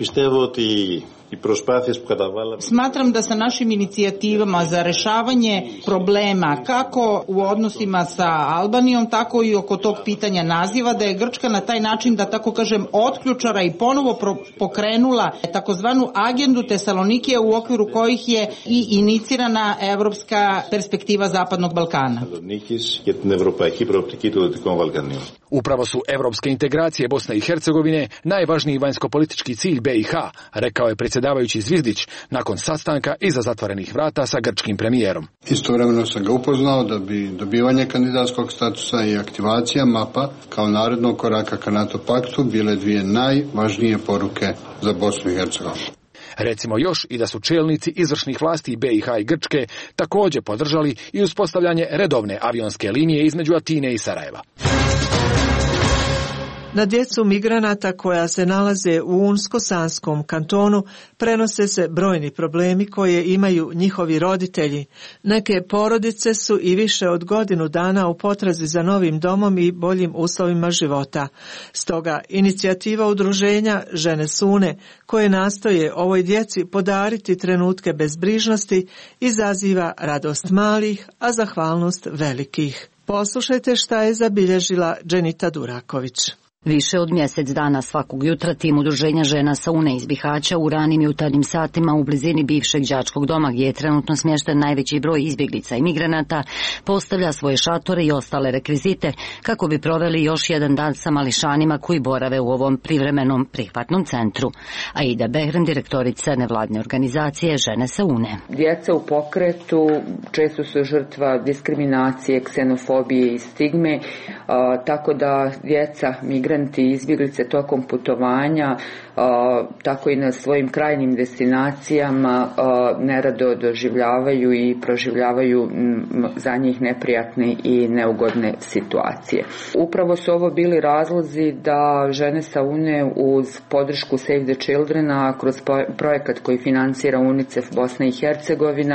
Smatram da sa našim inicijativama za rešavanje problema kako u odnosima sa Albanijom, tako i oko tog pitanja naziva, da je Grčka na taj način, da tako kažem, otključara i ponovo pokrenula takozvanu agendu Tesalonikije u okviru kojih je i inicirana evropska perspektiva Zapadnog Balkana. Upravo su evropske integracije Bosne i Hercegovine najvažniji vanjskopolitički cilj BiH, rekao je predsjedavajući Zvizdić nakon sastanka iza zatvorenih vrata sa grčkim premijerom. Istovremeno sam ga upoznao da bi dobivanje kandidatskog statusa i aktivacija MAPA kao narednog koraka ka NATO paktu bile dvije najvažnije poruke za Bosnu i Hercegovinu. Recimo još i da su čelnici izvršnih vlasti BiH i Grčke također podržali i uspostavljanje redovne avionske linije između Atine i Sarajeva. Na djecu migranata koja se nalaze u Unsko-Sanskom kantonu prenose se brojni problemi koje imaju njihovi roditelji. Neke porodice su i više od godinu dana u potrazi za novim domom i boljim uslovima života. Stoga inicijativa udruženja Žene Sune, koje nastoje ovoj djeci podariti trenutke bezbrižnosti, izaziva radost malih, a zahvalnost velikih. Poslušajte šta je zabilježila Dženita Duraković. Više od mjesec dana svakog jutra tim udruženja Žena Sune iz Bihaća u ranim jutarnjim satima u blizini bivšeg đačkog doma gdje je trenutno smješten najveći broj izbjeglica i migranata postavlja svoje šatore i ostale rekvizite kako bi proveli još jedan dan sa mališanima koji borave u ovom privremenom prihvatnom centru. Aida Behrem, direktorica nevladne organizacije Žene Sune. Djeca u pokretu često su žrtva diskriminacije, ksenofobije i stigme, tako da djeca migranti i izbjeglice tokom putovanja, tako i na svojim krajnjim destinacijama nerado doživljavaju i proživljavaju za njih neprijatne i neugodne situacije. Upravo su ovo bili razlozi da Žene Sune uz podršku Save the Childrena kroz projekat koji financira UNICEF Bosna i Hercegovina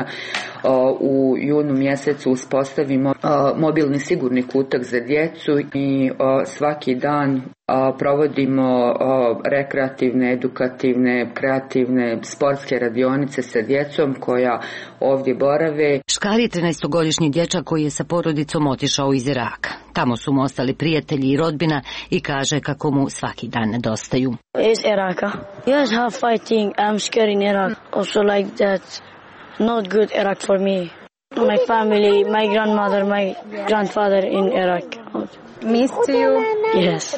u junu mjesecu uspostavimo mobilni sigurni kutak za djecu i svaki dan provodimo rekreativne, edukativne, kreativne, sportske radionice sa djecom koja ovdje borave. Škar je 13-godišnji dječak koji je sa porodicom otišao iz Iraka. Tamo su mu ostali prijatelji i rodbina i kaže kako mu svaki dan nedostaju. Iz Iraka. Yes, how fighting. I'm scared in Iraq. Also like that. Not good Iraq for me. My family, my grandmother, my grandfather in Iraq. Miss you? Yes.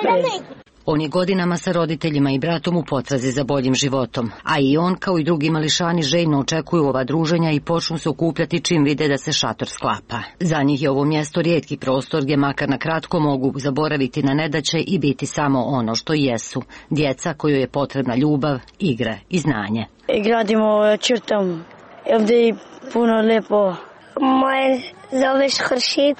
On je godinama sa roditeljima i bratom u potrazi za boljim životom, a i on kao i drugi mališani željno očekuju ova druženja i počnu se okupljati čim vide da se šator sklapa. Za njih je ovo mjesto rijetki prostor gdje makar na kratko mogu zaboraviti na nedaće i biti samo ono što jesu, djeca kojoj je potrebna ljubav, igra i znanje. Gradimo črtom, ovdje je puno lijepo. Moje zoveš Hršit,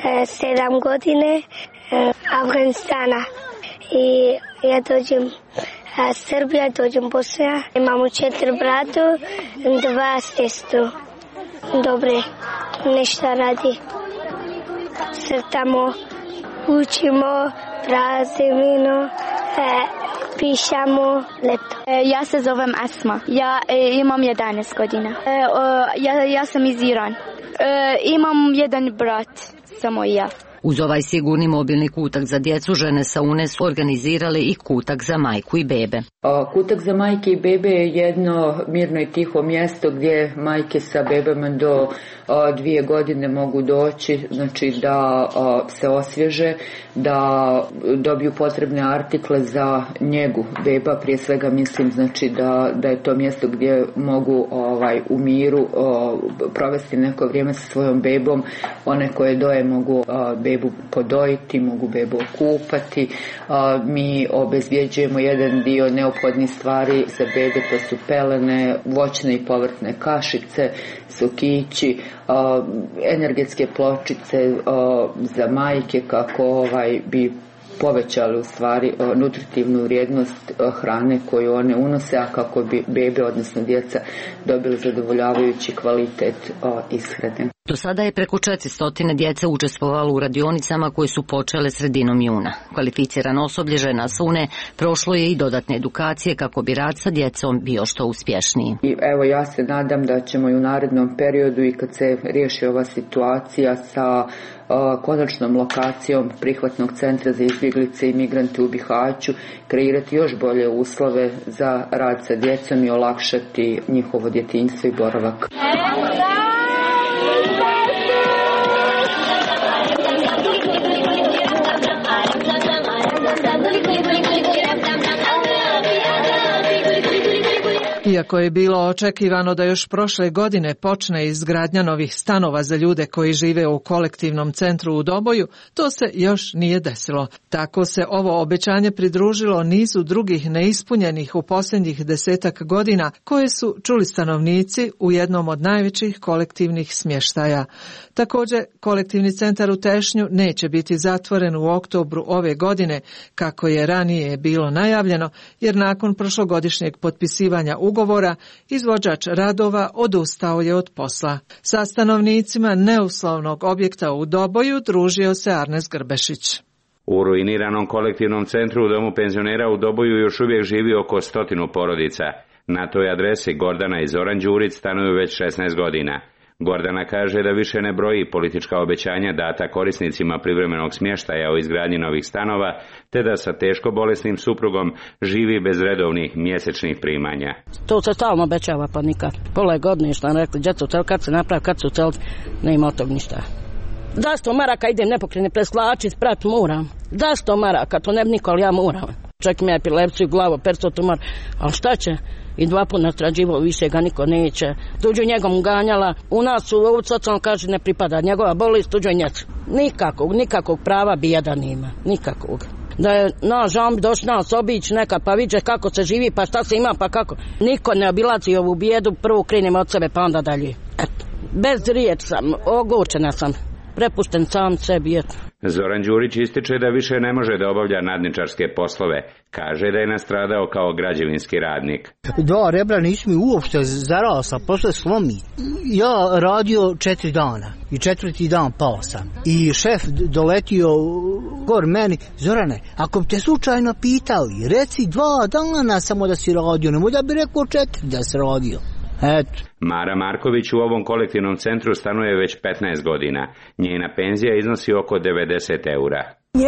7 godine, Afganistana. I ja dođem Srbija, dođem Bosna. Imamo 4 bratu, 2 sestru. Dobre, nešto radi. Crtamo, učimo, prazimo, pišamo, leto. Ja se zovem Asma. Ja imam 11 godina. Ja sam iz Iran. Imam jedan brat, samo ja. Uz ovaj sigurni mobilni kutak za djecu Žene Sune su organizirali i kutak za majku i bebe. Kutak za majke i bebe je jedno mirno i tiho mjesto gdje majke sa bebama do 2 godine mogu doći, znači da se osvježe, da dobiju potrebne artikle za njegu beba, prije svega mislim znači da je to mjesto gdje mogu u miru provesti neko vrijeme sa svojom bebom, one koje doje mogu bebu podojiti, mogu bebu okupati, mi obezbjeđujemo jedan dio neophodnih stvari za bebe, to su pelene, voćne i povrtne kašice, sokići, energetske pločice za majke kako bi povećali u stvari nutritivnu vrijednost hrane koju one unose, a kako bi bebe, odnosno djeca, dobili zadovoljavajući kvalitet ishrane. Do sada je preko 400 djece učestvovalo u radionicama koje su počele sredinom juna. Kvalificirano osoblje Žena Sune prošlo je i dodatne edukacije kako bi rad sa djecom bio što uspješniji. I evo ja se nadam da ćemo i u narednom periodu i kad se riješi ova situacija sa konačnom lokacijom prihvatnog centra za izbjeglice i migrante u Bihaću kreirati još bolje uslove za rad sa djecom i olakšati njihovo djetinjstvo i boravak. Iako je bilo očekivano da još prošle godine počne izgradnja novih stanova za ljude koji žive u kolektivnom centru u Doboju, to se još nije desilo. Tako se ovo obećanje pridružilo nizu drugih neispunjenih u posljednjih 10 godina koje su čuli stanovnici u jednom od najvećih kolektivnih smještaja. Također, kolektivni centar u Tešnju neće biti zatvoren u oktobru ove godine, kako je ranije bilo najavljeno, jer nakon prošlogodišnjeg potpisivanja ugovora izvođač radova odustao je od posla. Sa stanovnicima neuslovnog objekta u Doboju družio se Arnes Grbešić. U ruiniranom kolektivnom centru u domu penzionera u Doboju još uvijek živi oko 100 porodica. Na toj adresi Gordana i Zoran Đurić stanuju već 16 godina. Gordana kaže da više ne broji politička obećanja data korisnicima privremenog smještaja o izgradnji novih stanova, te da sa teško bolesnim suprugom živi bez redovnih mjesečnih primanja. To se stalno obećava, pa nikad. Pola godine što nam rekli, djeco cel, kad se napravi, kad su cel, nema od tog ništa. Da 100 maraka idem nepokrene preslači, sprat moram. Da 100 maraka, to ne bi niko, ali ja moram. Čak mi je epilepsiju, glavu, 500 tumor, ali šta će? I 2 puta nastrađivo, više ga niko neće. Tuđu njegom ganjala, u nas u ovu socijalno kaže ne pripada, njegova bolest tuđoj njec. Nikakvog prava bijeda nema, nikakvog. Da je naš žal bi došli nas obići neka pa vidje kako se živi, pa šta se ima, pa kako. Niko ne obilazi ovu bijedu, prvo krenemo od sebe pa onda dalje. Eto, bez riječ sam, ogorčena sam. Prepušten sam sebi. Zoran Đurić ističe da više ne može da obavlja nadničarske poslove. Kaže da je nastradao kao građevinski radnik. 2 rebra nisu mi uopšte zarasla, posle slomi. Ja radio 4 dana i 4. dan pao sam. I šef doletio gor meni, Zorane, ako bi te slučajno pitali, reci 2 dana samo da si radio, nemoj da bi rekao 4 da si radio. Eto. Mara Marković u ovom kolektivnom centru stanuje već 15 godina. Njena penzija iznosi oko 90 eura.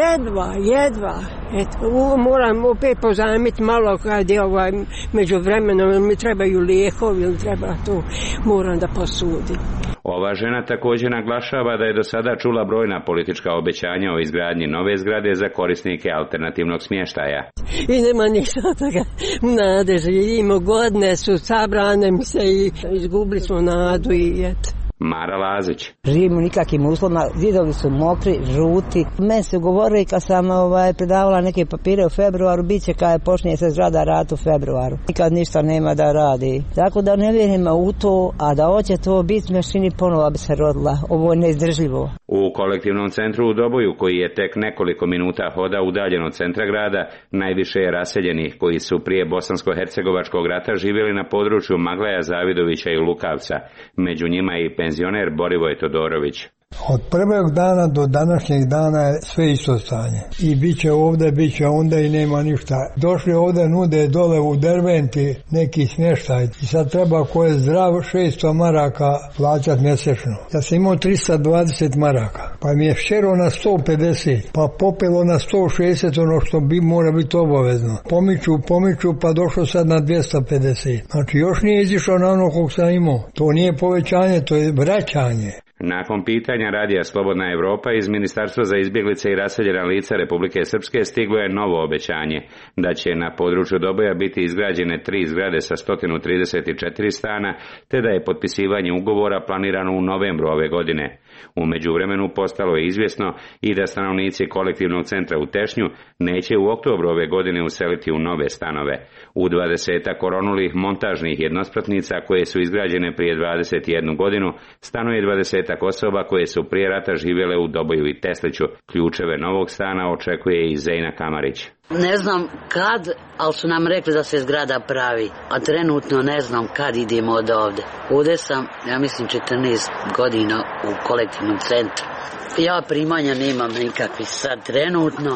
Jedva. Eto, moram opet pozajmiti malo kad je međuvremeno, mi trebaju lijekovi ili treba to, moram da posudim. Ova žena također naglašava da je do sada čula brojna politička obećanja o izgradnji nove zgrade za korisnike alternativnog smještaja. I nema ništa toga nadeži, ima godine su sabrane mi se i izgubili smo nadu i eto. Mara Lazić. Živim u nikakvim uslovima, zidovi su mokri, žuti. Meni su govorili kad sam predavala neke papire u februaru, bit će kada počne se zgrada raditi u februaru. Nikad ništa nema da radi. Tako da ne vjerujem u to, a da hoće to biti mašini ponovo bi se rodila. Ovo je neizdržljivo. U kolektivnom centru u Doboju, koji je tek nekoliko minuta hoda udaljen od centra grada, najviše je raseljenih koji su prije bosansko-hercegovačkog rata živjeli na području Magleja, Zavidovića i Lukavca. Među njima i penzioner Borivoj Todorović. Od prvog dana do današnjeg dana je sve isto stanje. I bit će ovdje, bit će onda i nema ništa. Došli ovdje nude dole u Derventi neki smještaj. I sad treba ko je zdrav 600 maraka plaćat mjesečno. Ja sam imao 320 maraka. Pa mi je šćero na 150. Pa popelo na 160 ono što bi mora biti obavezno. Pomiču pa došlo sad na 250. Znači još nije izišao na ono kog sam imao. To nije povećanje, to je vraćanje. Nakon pitanja Radija Slobodna Evropa iz Ministarstva za izbjeglice i raseljena lica Republike Srpske stiglo je novo obećanje da će na području Doboja biti izgrađene 3 zgrade sa 134 stana, te da je potpisivanje ugovora planirano u novembru ove godine. U međuvremenu postalo je izvjesno i da stanovnici kolektivnog centra u Tešnju neće u oktobru ove godine useliti u nove stanove. U 20 koronulih montažnih jednospratnica koje su izgrađene prije 21 godinu stanuje 20 osoba koje su prije rata živjele u Doboju i Tesliću. Ključeve novog stana očekuje i Zejna Kamarić. Ne znam kad, ali su nam rekli da se zgrada pravi, a trenutno ne znam kad idemo od ovde. Ovdje sam, ja mislim, 14 godina u kolektivnom centru. Ja primanja nemam nikakvi sad trenutno.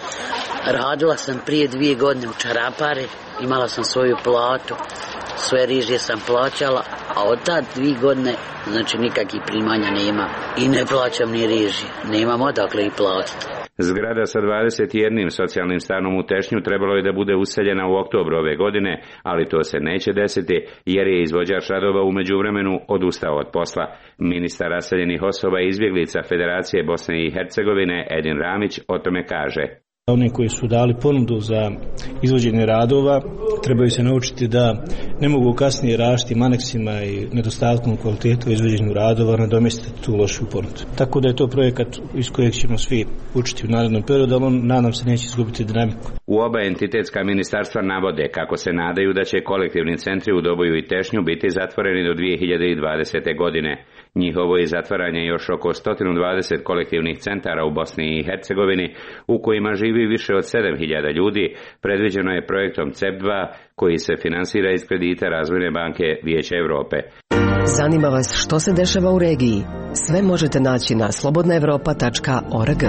Radila sam prije 2 godine u Čarapari, imala sam svoju platu, sve rižje sam plaćala, a od tad 2 godine, znači nikakvih primanja nema. I ne plaćam ni rižje, nemam odakle i platiti. Zgrada sa 21 socijalnim stanom u Tešnju trebalo je da bude useljena u oktobru ove godine, ali to se neće desiti jer je izvođač radova u međuvremenu odustao od posla. Ministar raseljenih osoba i izbjeglica Federacije Bosne i Hercegovine Edin Ramić o tome kaže. Oni koji su dali ponudu za izvođenje radova trebaju se naučiti da ne mogu kasnije rašti maneksima i nedostatkom kvaliteta u izvođenju radova nadomjestiti tu lošu ponudu. Tako da je to projekat iz kojeg ćemo svi učiti u narednom periodu, ali on nadam se neće izgubiti dinamiku. U oba entitetska ministarstva navode kako se nadaju da će kolektivni centri u Doboju i Tešnju biti zatvoreni do 2020. godine. Njihovo je zatvaranje još oko 120 kolektivnih centara u Bosni i Hercegovini, u kojima živi više od 7.000 ljudi, predviđeno je projektom CEP2, koji se finansira iz kredita Razvojne banke Vijeća Europe. Zanima vas što se dešava u regiji? Sve možete naći na slobodnaevropa.org.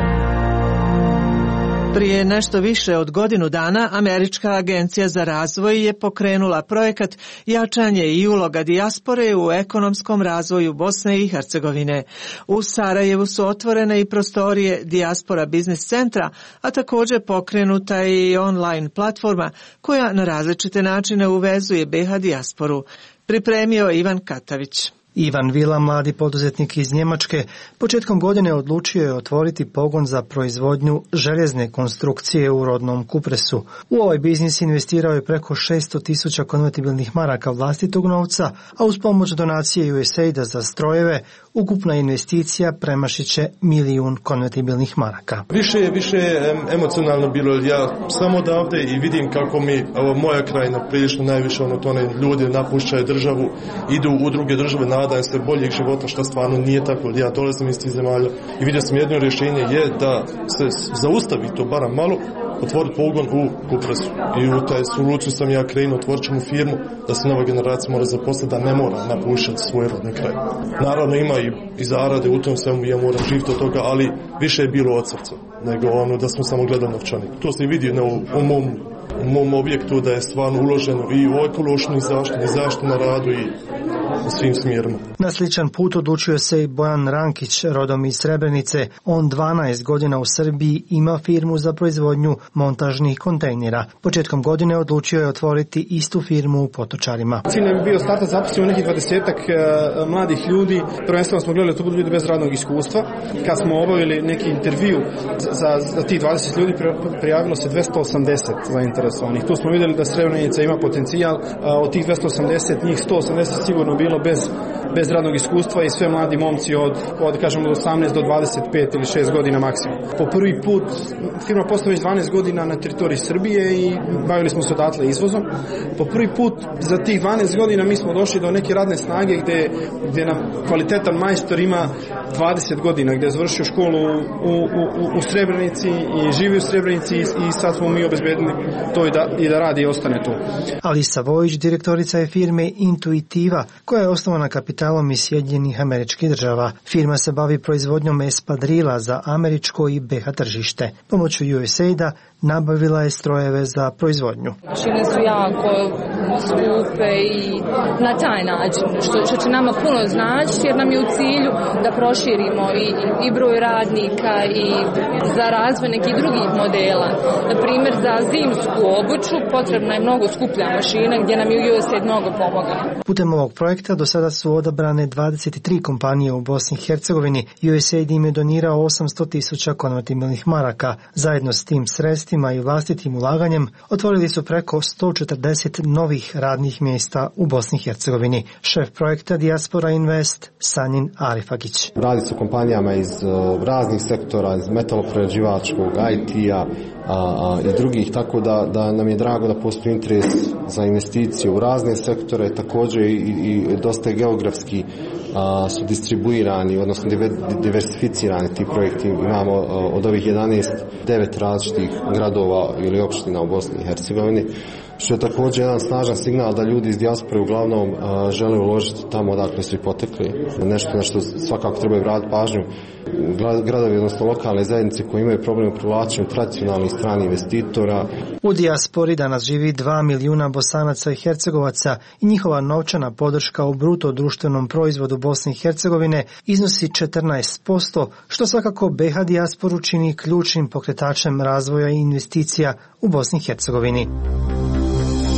Prije nešto više od godinu dana Američka agencija za razvoj je pokrenula projekat Jačanje i uloga dijaspore u ekonomskom razvoju Bosne i Hercegovine. U Sarajevu su otvorene i prostorije Dijaspora Biznis centra, a također pokrenuta je i online platforma koja na različite načine uvezuje BiH dijasporu. Pripremio Ivan Katavić. Ivan Vila, mladi poduzetnik iz Njemačke, početkom godine odlučio je otvoriti pogon za proizvodnju željezne konstrukcije u rodnom Kupresu. U ovaj biznis investirao je preko 600.000 konvertibilnih maraka vlastitog novca, a uz pomoć donacije USAID-a za strojeve, ukupna investicija premašit će 1.000.000 konvertibilnih maraka. Više emocionalno bilo, ja samo odavde i vidim kako mi moja krajina prilično najviše ljudi napušćaju državu, idu u druge države, nadaju se boljeg života, što stvarno nije tako. Ja dolazim iz tih zemalja i vidio sam jedno rješenje je da se zaustavi to barem malo, otvoriti pogon u Kupresu. I u taj soluciju sam ja krenuo, otvorit ćemo firmu da se nova generacija mora zaposliti, da ne mora napuštati svoj rodni kraj. Naravno ima i zarade u tom svemu, ja moram živjeti od toga, ali više je bilo od srca nego da smo samo gledali novčanik. To se vidi u mom objektu da je stvarno uloženo i u ekološnu zaštitu na radu i u svim smjerima. Na sličan put odlučio se i Bojan Rankić, rodom iz Srebrenice. On 12 godina u Srbiji ima firmu za proizvodnju montažnih kontejnera. Početkom godine odlučio je otvoriti istu firmu u Potočarima. Cilj nam je bio starta zaposlio nekih 20-ak mladih ljudi. Prvenstveno smo gledali da to budu ljudi bez radnog iskustva. Kad smo obavili neki intervju za tih 20 ljudi, prijavilo se 280 zainteresovanih. Tu smo vidjeli da Srebrenica ima potencijal. Od tih 280, njih 180 sigurno bilo bez radnog iskustva i sve mladi momci od kažemo od 18 do 25 ili 6 godina maksimum. Po prvi put firma postoji već 12 godina na teritoriji Srbije i bavili smo se odatle izvozom. Po prvi put za tih 12 godina mi smo došli do neke radne snage gdje nam kvalitetan majstor ima 20 godina, gdje je završio školu u Srebrenici i živi u Srebrenici i sad smo mi obezbedili to i da radi i ostane tu. Alisa Vojić, direktorica je firme Intuitiva, koja je osnovana kapitalom iz Sjedinjenih Američkih Država. Firma se bavi proizvodnjom espadrila za američko i BiH tržište. Pomoću USAID-a nabavila je strojeve za proizvodnju. Mašine su jako skupe i na taj način, što će nama puno značiti, jer nam je u cilju da proširimo i broj radnika i za razvoj nekih drugih modela. Na primjer, za zimsku obuću potrebna je mnogo skuplja mašina gdje nam je USAID mnogo pomogla. Putem ovog projekta do sada su odabrane 23 kompanije u Bosni i Hercegovini. USAID im je donirao 800.000 konvertibilnih maraka. Zajedno s tim sredstvima i vlastitim ulaganjem otvorili su preko 140 novih radnih mjesta u Bosni i Hercegovini. Šef projekta Dijaspora Invest Sanjin Arifagić. Radi se o kompanijama iz raznih sektora, iz metaloprerađivačkog, IT-a i drugih, tako da nam je drago da postoji interes za investicije u razne sektore, također i dosta geografski su distribuirani, odnosno diversificirani ti projekti. Imamo od ovih 9 različitih gradova ili opština u Bosni i Hercegovini, što je također jedan snažan signal da ljudi iz dijaspore uglavnom žele uložiti tamo odakle su i potekli. Nešto na što svakako trebaju vratiti pažnju gradovi, odnosno lokalne zajednice koji imaju problem u privlačenju tradicionalnih stranih investitora. U dijaspori danas živi 2 milijuna Bosanaca i Hercegovaca i njihova novčana podrška u bruto društvenom proizvodu Bosne i Hercegovine iznosi 14%, što svakako BiH dijasporu čini ključnim pokretačem razvoja i investicija u Bosni i Hercegovini.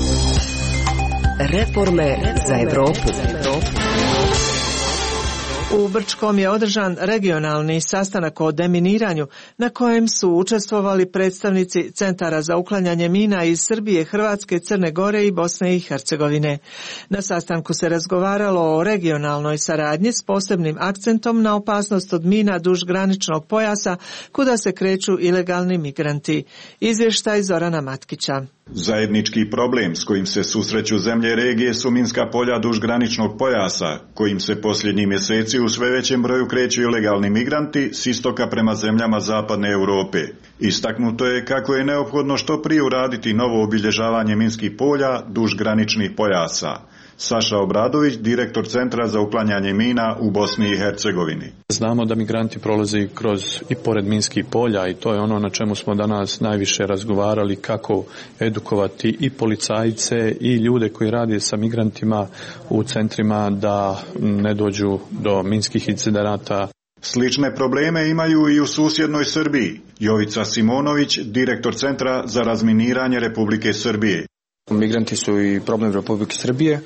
Reforme za Evropu. U Brčkom je održan regionalni sastanak o deminiranju na kojem su učestvovali predstavnici centara za uklanjanje mina iz Srbije, Hrvatske, Crne Gore i Bosne i Hercegovine. Na sastanku se razgovaralo o regionalnoj saradnji s posebnim akcentom na opasnost od mina duž graničnog pojasa kuda se kreću ilegalni migranti. Izvještaj Zorana Matkića. Zajednički problem s kojim se susreću zemlje regije su minska polja duž graničnog pojasa, kojim se posljednjih mjeseci u sve većem broju kreću ilegalni migranti s istoka prema zemljama zapadne Europe. Istaknuto je kako je neophodno što prije uraditi novo obilježavanje minskih polja duž graničnih pojasa. Saša Obradović, direktor Centra za uklanjanje mina u Bosni i Hercegovini. Znamo da migranti prolaze kroz i pored minskih polja i to je ono na čemu smo danas najviše razgovarali, kako edukovati i policajce i ljude koji rade sa migrantima u centrima da ne dođu do minskih incidenata. Slične probleme imaju i u susjednoj Srbiji. Jovica Simonović, direktor Centra za razminiranje Republike Srbije. Migranti su i problem Republike Srbije.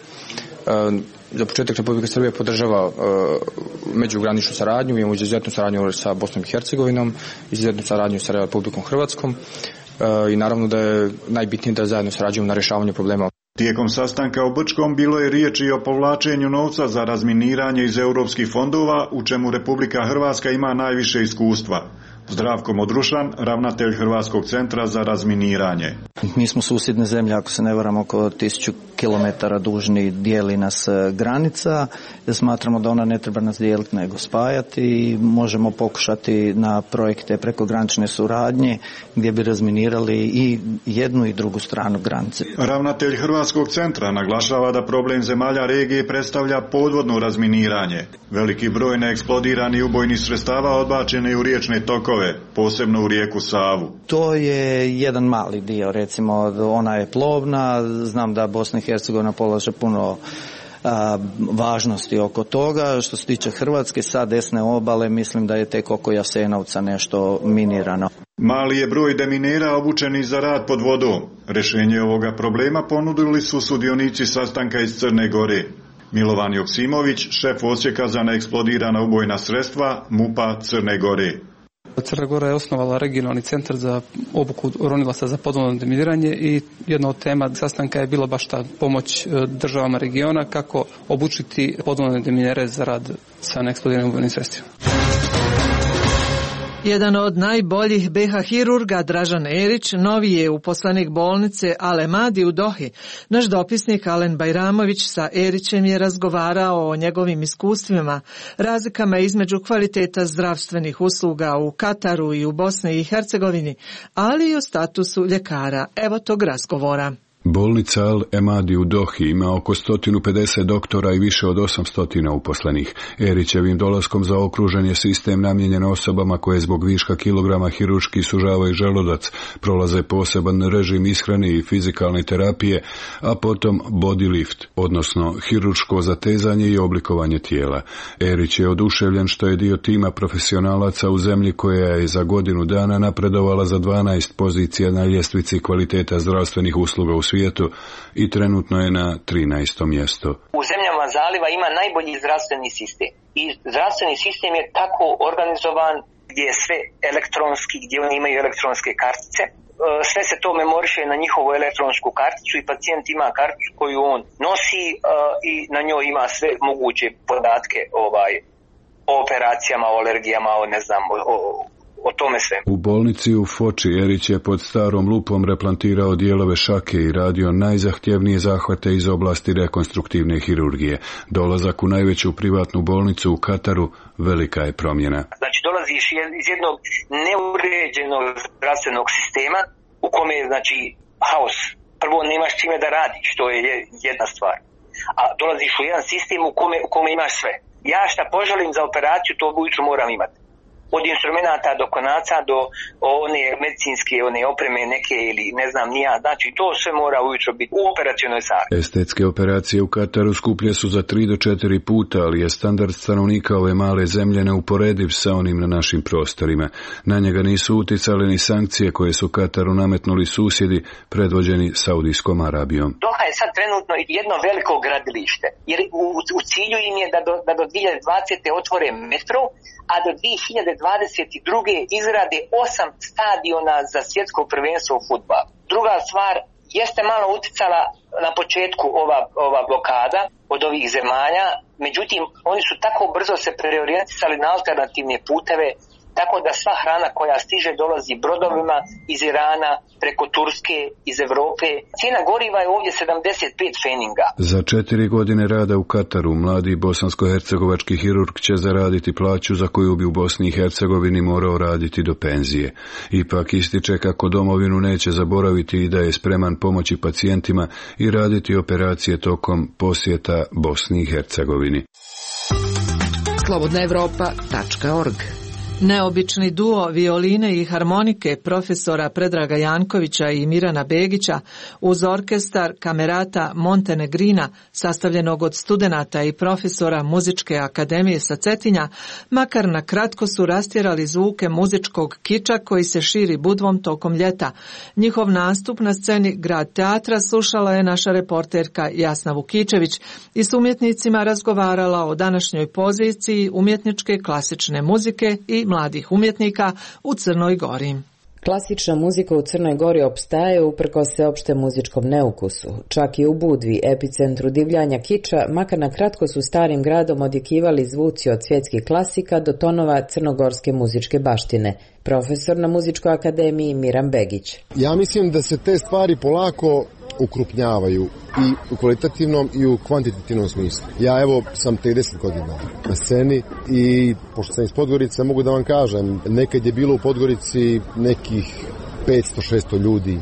Za početak Republika Srbije podržava međugraničnu saradnju, imamo izuzetnu saradnju sa Bosnom i Hercegovinom, izuzetnu saradnju sa Republikom Hrvatskom i naravno da je najbitnije da zajedno sarađujemo na rješavanju problema. Tijekom sastanka u Brčkom bilo je riječi i o povlačenju novca za razminiranje iz europskih fondova, u čemu Republika Hrvatska ima najviše iskustva. Zdravko Modrušan, ravnatelj Hrvatskog centra za razminiranje. Mi smo susjedne zemlje, ako se ne varam, oko 1000 kilometara dužni, dijeli nas granica. Smatramo da ona ne treba nas dijeliti nego spajati i možemo pokušati na projekte prekogranične suradnje gdje bi razminirali i jednu i drugu stranu granice. Ravnatelj Hrvatskog centra naglašava da problem zemalja regije predstavlja podvodno razminiranje. Veliki broj neeksplodiranih ubojnih sredstava odbačene u riječne tokove, posebno u rijeku Savu. To je jedan mali dio, recimo ona je plovna, znam da Bosna i Hercegovina polaže puno važnosti oko toga. Što se tiče Hrvatske, sa desne obale mislim da je tek oko Jasenovca nešto minirano. Mali je broj deminera obučenih za rad pod vodom. Rješenje ovoga problema ponudili su sudionici sastanka iz Crne Gore. Milovan Joksimović, šef odsjeka za neeksplodirana ubojna sredstva MUP-a Crne Gore. Crna Gora je osnovala regionalni centar za obuku ronilaca za podvodno deminiranje i jedna od tema sastanka je bila baš ta pomoć državama regiona kako obučiti podvodne deminere za rad sa neeksplodiranim ubojnim sredstvima. Jedan od najboljih BiH hirurga, Dražan Erić, novi je uposlenik bolnice Al-Emadi u Dohi. Naš dopisnik Alen Bajramović sa Erićem je razgovarao o njegovim iskustvima, razlikama između kvaliteta zdravstvenih usluga u Kataru i u Bosni i Hercegovini, ali i o statusu ljekara. Evo tog razgovora. Bolnica Al-Emadi u Dohi ima oko 150 doktora i više od 800 uposlenih. Erićevim dolaskom zaokružen je sistem namijenjen osobama koje zbog viška kilograma hirurški sužavaju želudac, prolaze poseban režim ishrane i fizikalne terapije, a potom body lift, odnosno hirurško zatezanje i oblikovanje tijela. Erić je oduševljen što je dio tima profesionalaca u zemlji koja je za godinu dana napredovala za 12 pozicija na ljestvici kvaliteta zdravstvenih usluga u svijetu i trenutno je na 13. mjestu. U zemljama zaliva ima najbolji zdravstveni sistem i zdravstveni sistem je tako organizovan gdje je sve elektronski, gdje oni imaju elektronske kartice. Sve se to memoriše na njihovu elektronsku karticu i pacijent ima karticu koju on nosi i na njoj ima sve moguće podatke o operacijama, o alergijama, o tome sve. U bolnici u Foči Erić je pod starom lupom replantirao dijelove šake i radio najzahtjevnije zahvate iz oblasti rekonstruktivne hirurgije. Dolazak u najveću privatnu bolnicu u Kataru velika je promjena. Znači dolaziš iz jednog neuređenog zdravstvenog sistema u kome je haos. Prvo nemaš čime da radiš, to je jedna stvar. A dolaziš u jedan sistem u kome imaš sve. Ja šta poželim za operaciju, to ujutru moram imati. od instrumenta do konaca do one medicinske opreme neke ili ne znam nija, znači to sve mora ujutro biti u operacionoj sali. Estetske operacije u Kataru skuplje su za 3 do 4 puta, ali je standard stanovnika ove male zemlje neuporediv sa onim na našim prostorima. Na njega nisu uticale ni sankcije koje su Kataru nametnuli susjedi predvođeni Saudijskom Arabijom. Doha je sad trenutno jedno veliko gradilište, jer u cilju im je da do 2020. otvore metro, a do 2022. izrade 8 stadiona za svjetsko prvenstvo u fudbalu. Druga stvar, jeste malo uticala na početku ova blokada od ovih zemalja, međutim oni su tako brzo se preorijentisali na alternativne puteve, tako da sva hrana koja stiže dolazi brodovima iz Irana, preko Turske, iz Europe. Cijena goriva je ovdje 75 feninga. Za 4 godine rada u Kataru mladi bosansko-hercegovački hirurg će zaraditi plaću za koju bi u Bosni i Hercegovini morao raditi do penzije. Ipak ističe kako domovinu neće zaboraviti i da je spreman pomoći pacijentima i raditi operacije tokom posjeta Bosni i Hercegovini. slobodnaevropa.org. Neobični duo violine i harmonike profesora Predraga Jankovića i Mirana Begića uz orkestar Kamerata Montenegrina, sastavljenog od studenata i profesora Muzičke akademije sa Cetinja, makar na kratko su rastjerali zvuke muzičkog kiča koji se širi Budvom tokom ljeta. Njihov nastup na sceni Grad teatra slušala je naša reporterka Jasna Vukičević i s umjetnicima razgovarala o današnjoj poziciji umjetničke klasične muzike i mladih umjetnika u Crnoj Gori. Klasična muzika u Crnoj Gori opstaje uprkos sveopštem muzičkom neukusu. Čak i u Budvi, epicentru divljanja kiča, makar na kratko su starim gradom odjekivali zvuci od svjetskih klasika do tonova crnogorske muzičke baštine. Profesor na Muzičkoj akademiji Miran Begić. Ja mislim da se te stvari polako ukrupnjavaju i u kvalitativnom i u kvantitativnom smislu. Ja evo sam 30 godina na sceni i pošto sam iz Podgorice mogu da vam kažem, nekad je bilo u Podgorici nekih 500-600 ljudi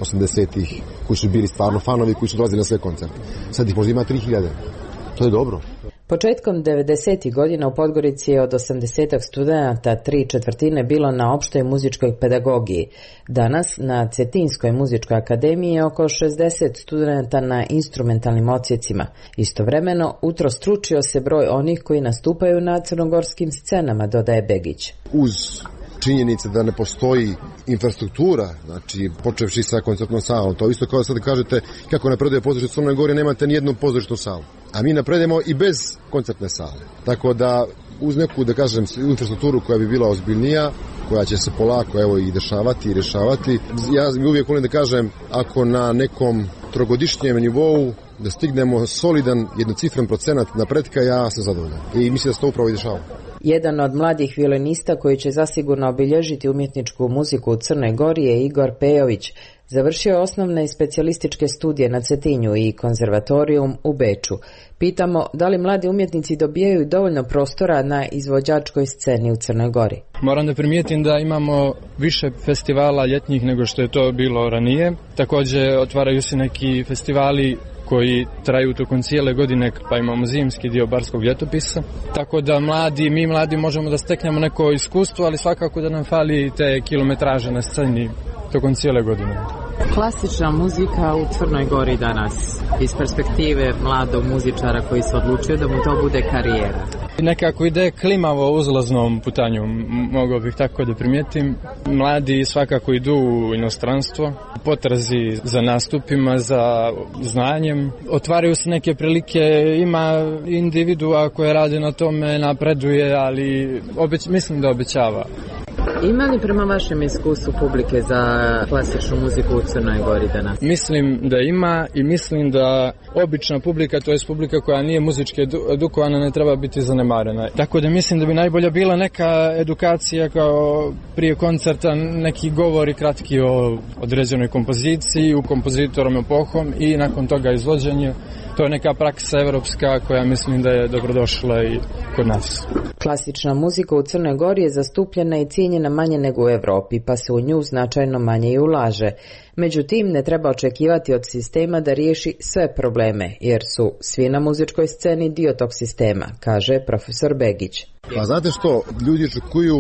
80-ih koji su bili stvarno fanovi, koji su dolazili na sve koncerte. Sad ih možda ima 3000. To je dobro. Početkom 90. godina u Podgorici je od 80 studenata 3/4 bilo na opštoj muzičkoj pedagogiji. Danas na Cetinskoj muzičkoj akademiji je oko 60 studenata na instrumentalnim odsjecima. Istovremeno utrostručio se broj onih koji nastupaju na crnogorskim scenama, dodaje Begić. Uz činjenica da ne postoji infrastruktura, znači počevši sa koncertnom salom, to isto kao sad kažete kako napreduje pozorište u Crnoj Gori, nemate nijednu pozorišnu salu. A mi napredujemo i bez koncertne sale. Tako da uz neku, da kažem, infrastrukturu koja bi bila ozbiljnija, koja će se polako evo i dešavati i rešavati. Ja uvijek volim da kažem, ako na nekom trogodišnjem nivou da stignemo solidan jednocifren procenat napretka, ja sam zadovoljan. I mislim da se to upravo i dešava. Jedan od mladih violinista koji će zasigurno obilježiti umjetničku muziku u Crnoj Gori je Igor Pejović. Završio je osnovne i specijalističke studije na Cetinju i konzervatorijum u Beču. Pitamo da li mladi umjetnici dobijaju dovoljno prostora na izvođačkoj sceni u Crnoj Gori. Moram da primijetim da imamo više festivala ljetnih nego što je to bilo ranije. Također otvaraju se neki festivali koji traju tokom cijele godine, pa imamo zimski dio barskog ljetopisa. Tako da mi mladi možemo da steknemo neko iskustvo, ali svakako da nam fali te kilometraže na sceni tokom cijele godine. Klasična muzika u Crnoj Gori danas, iz perspektive mladog muzičara koji se odlučio da mu to bude karijera. Nekako ide klimavo uzlaznom putanju, mogao bih tako da primijetim. Mladi svakako idu u inostranstvo, potrazi za nastupima, za znanjem. Otvaraju se neke prilike, ima individua koje radi na tome, napreduje, ali mislim da obećava. Ima li prema vašem iskustvu publike za klasičnu muziku u Crnoj Gori danas? Mislim da ima i mislim da obična publika, to je publika koja nije muzički edukovana, ne treba biti zanemarena. Tako da mislim da bi najbolja bila neka edukacija kao prije koncerta, neki govori kratki o određenoj kompoziciji, u kompozitorom epohom i nakon toga izvođenje. To je neka praksa evropska koja mislim da je dobrodošla i kod nas. Klasična muzika u Crnoj Gori je zastupljena i cijenjena manje nego u Evropi, pa se u nju značajno manje i ulaže. Međutim, ne treba očekivati od sistema da riješi sve probleme, jer su svi na muzičkoj sceni dio tog sistema, kaže profesor Begić. Pa znate što, ljudi očekuju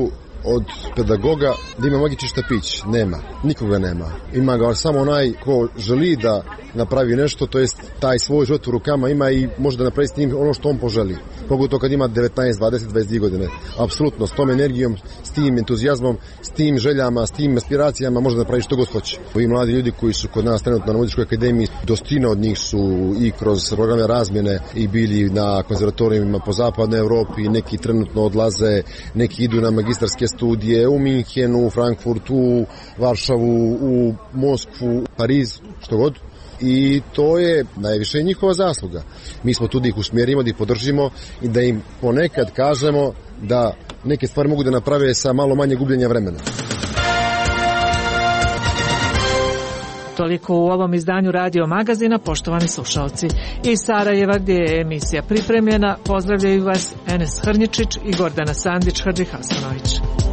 od pedagoga da ima magični štapić. Nema. Nikoga nema. Ima ga samo onaj ko želi da napravi nešto, to jest taj svoj život u rukama ima i može da napravi s njim ono što on poželi. Pogotovo kad ima 19, 20, 22 godine. Apsolutno, s tom energijom, s tim entuzijazmom, s tim željama, s tim aspiracijama može da napravi što god hoće. Ovi mladi ljudi koji su kod nas trenutno na Muzičkoj akademiji, dostina od njih su i kroz programe razmjene i bili na konzervatorijima po zapadnoj Evropi, neki trenutno odlaze, neki idu na magistarske studije u Minhenu, u Frankfurtu, u Varšavu, u Moskvu, Pariz, što god. I to je najviše njihova zasluga. Mi smo tu da ih usmjerimo, da ih podržimo i da im ponekad kažemo da neke stvari mogu da naprave sa malo manje gubljenja vremena. Toliko u ovom izdanju Radio Magazina, poštovani slušalci. Iz Sarajeva, gdje je emisija pripremljena, pozdravljaju vas Enes Hrnjičić i Gordana Sandić-Hadžihasanović.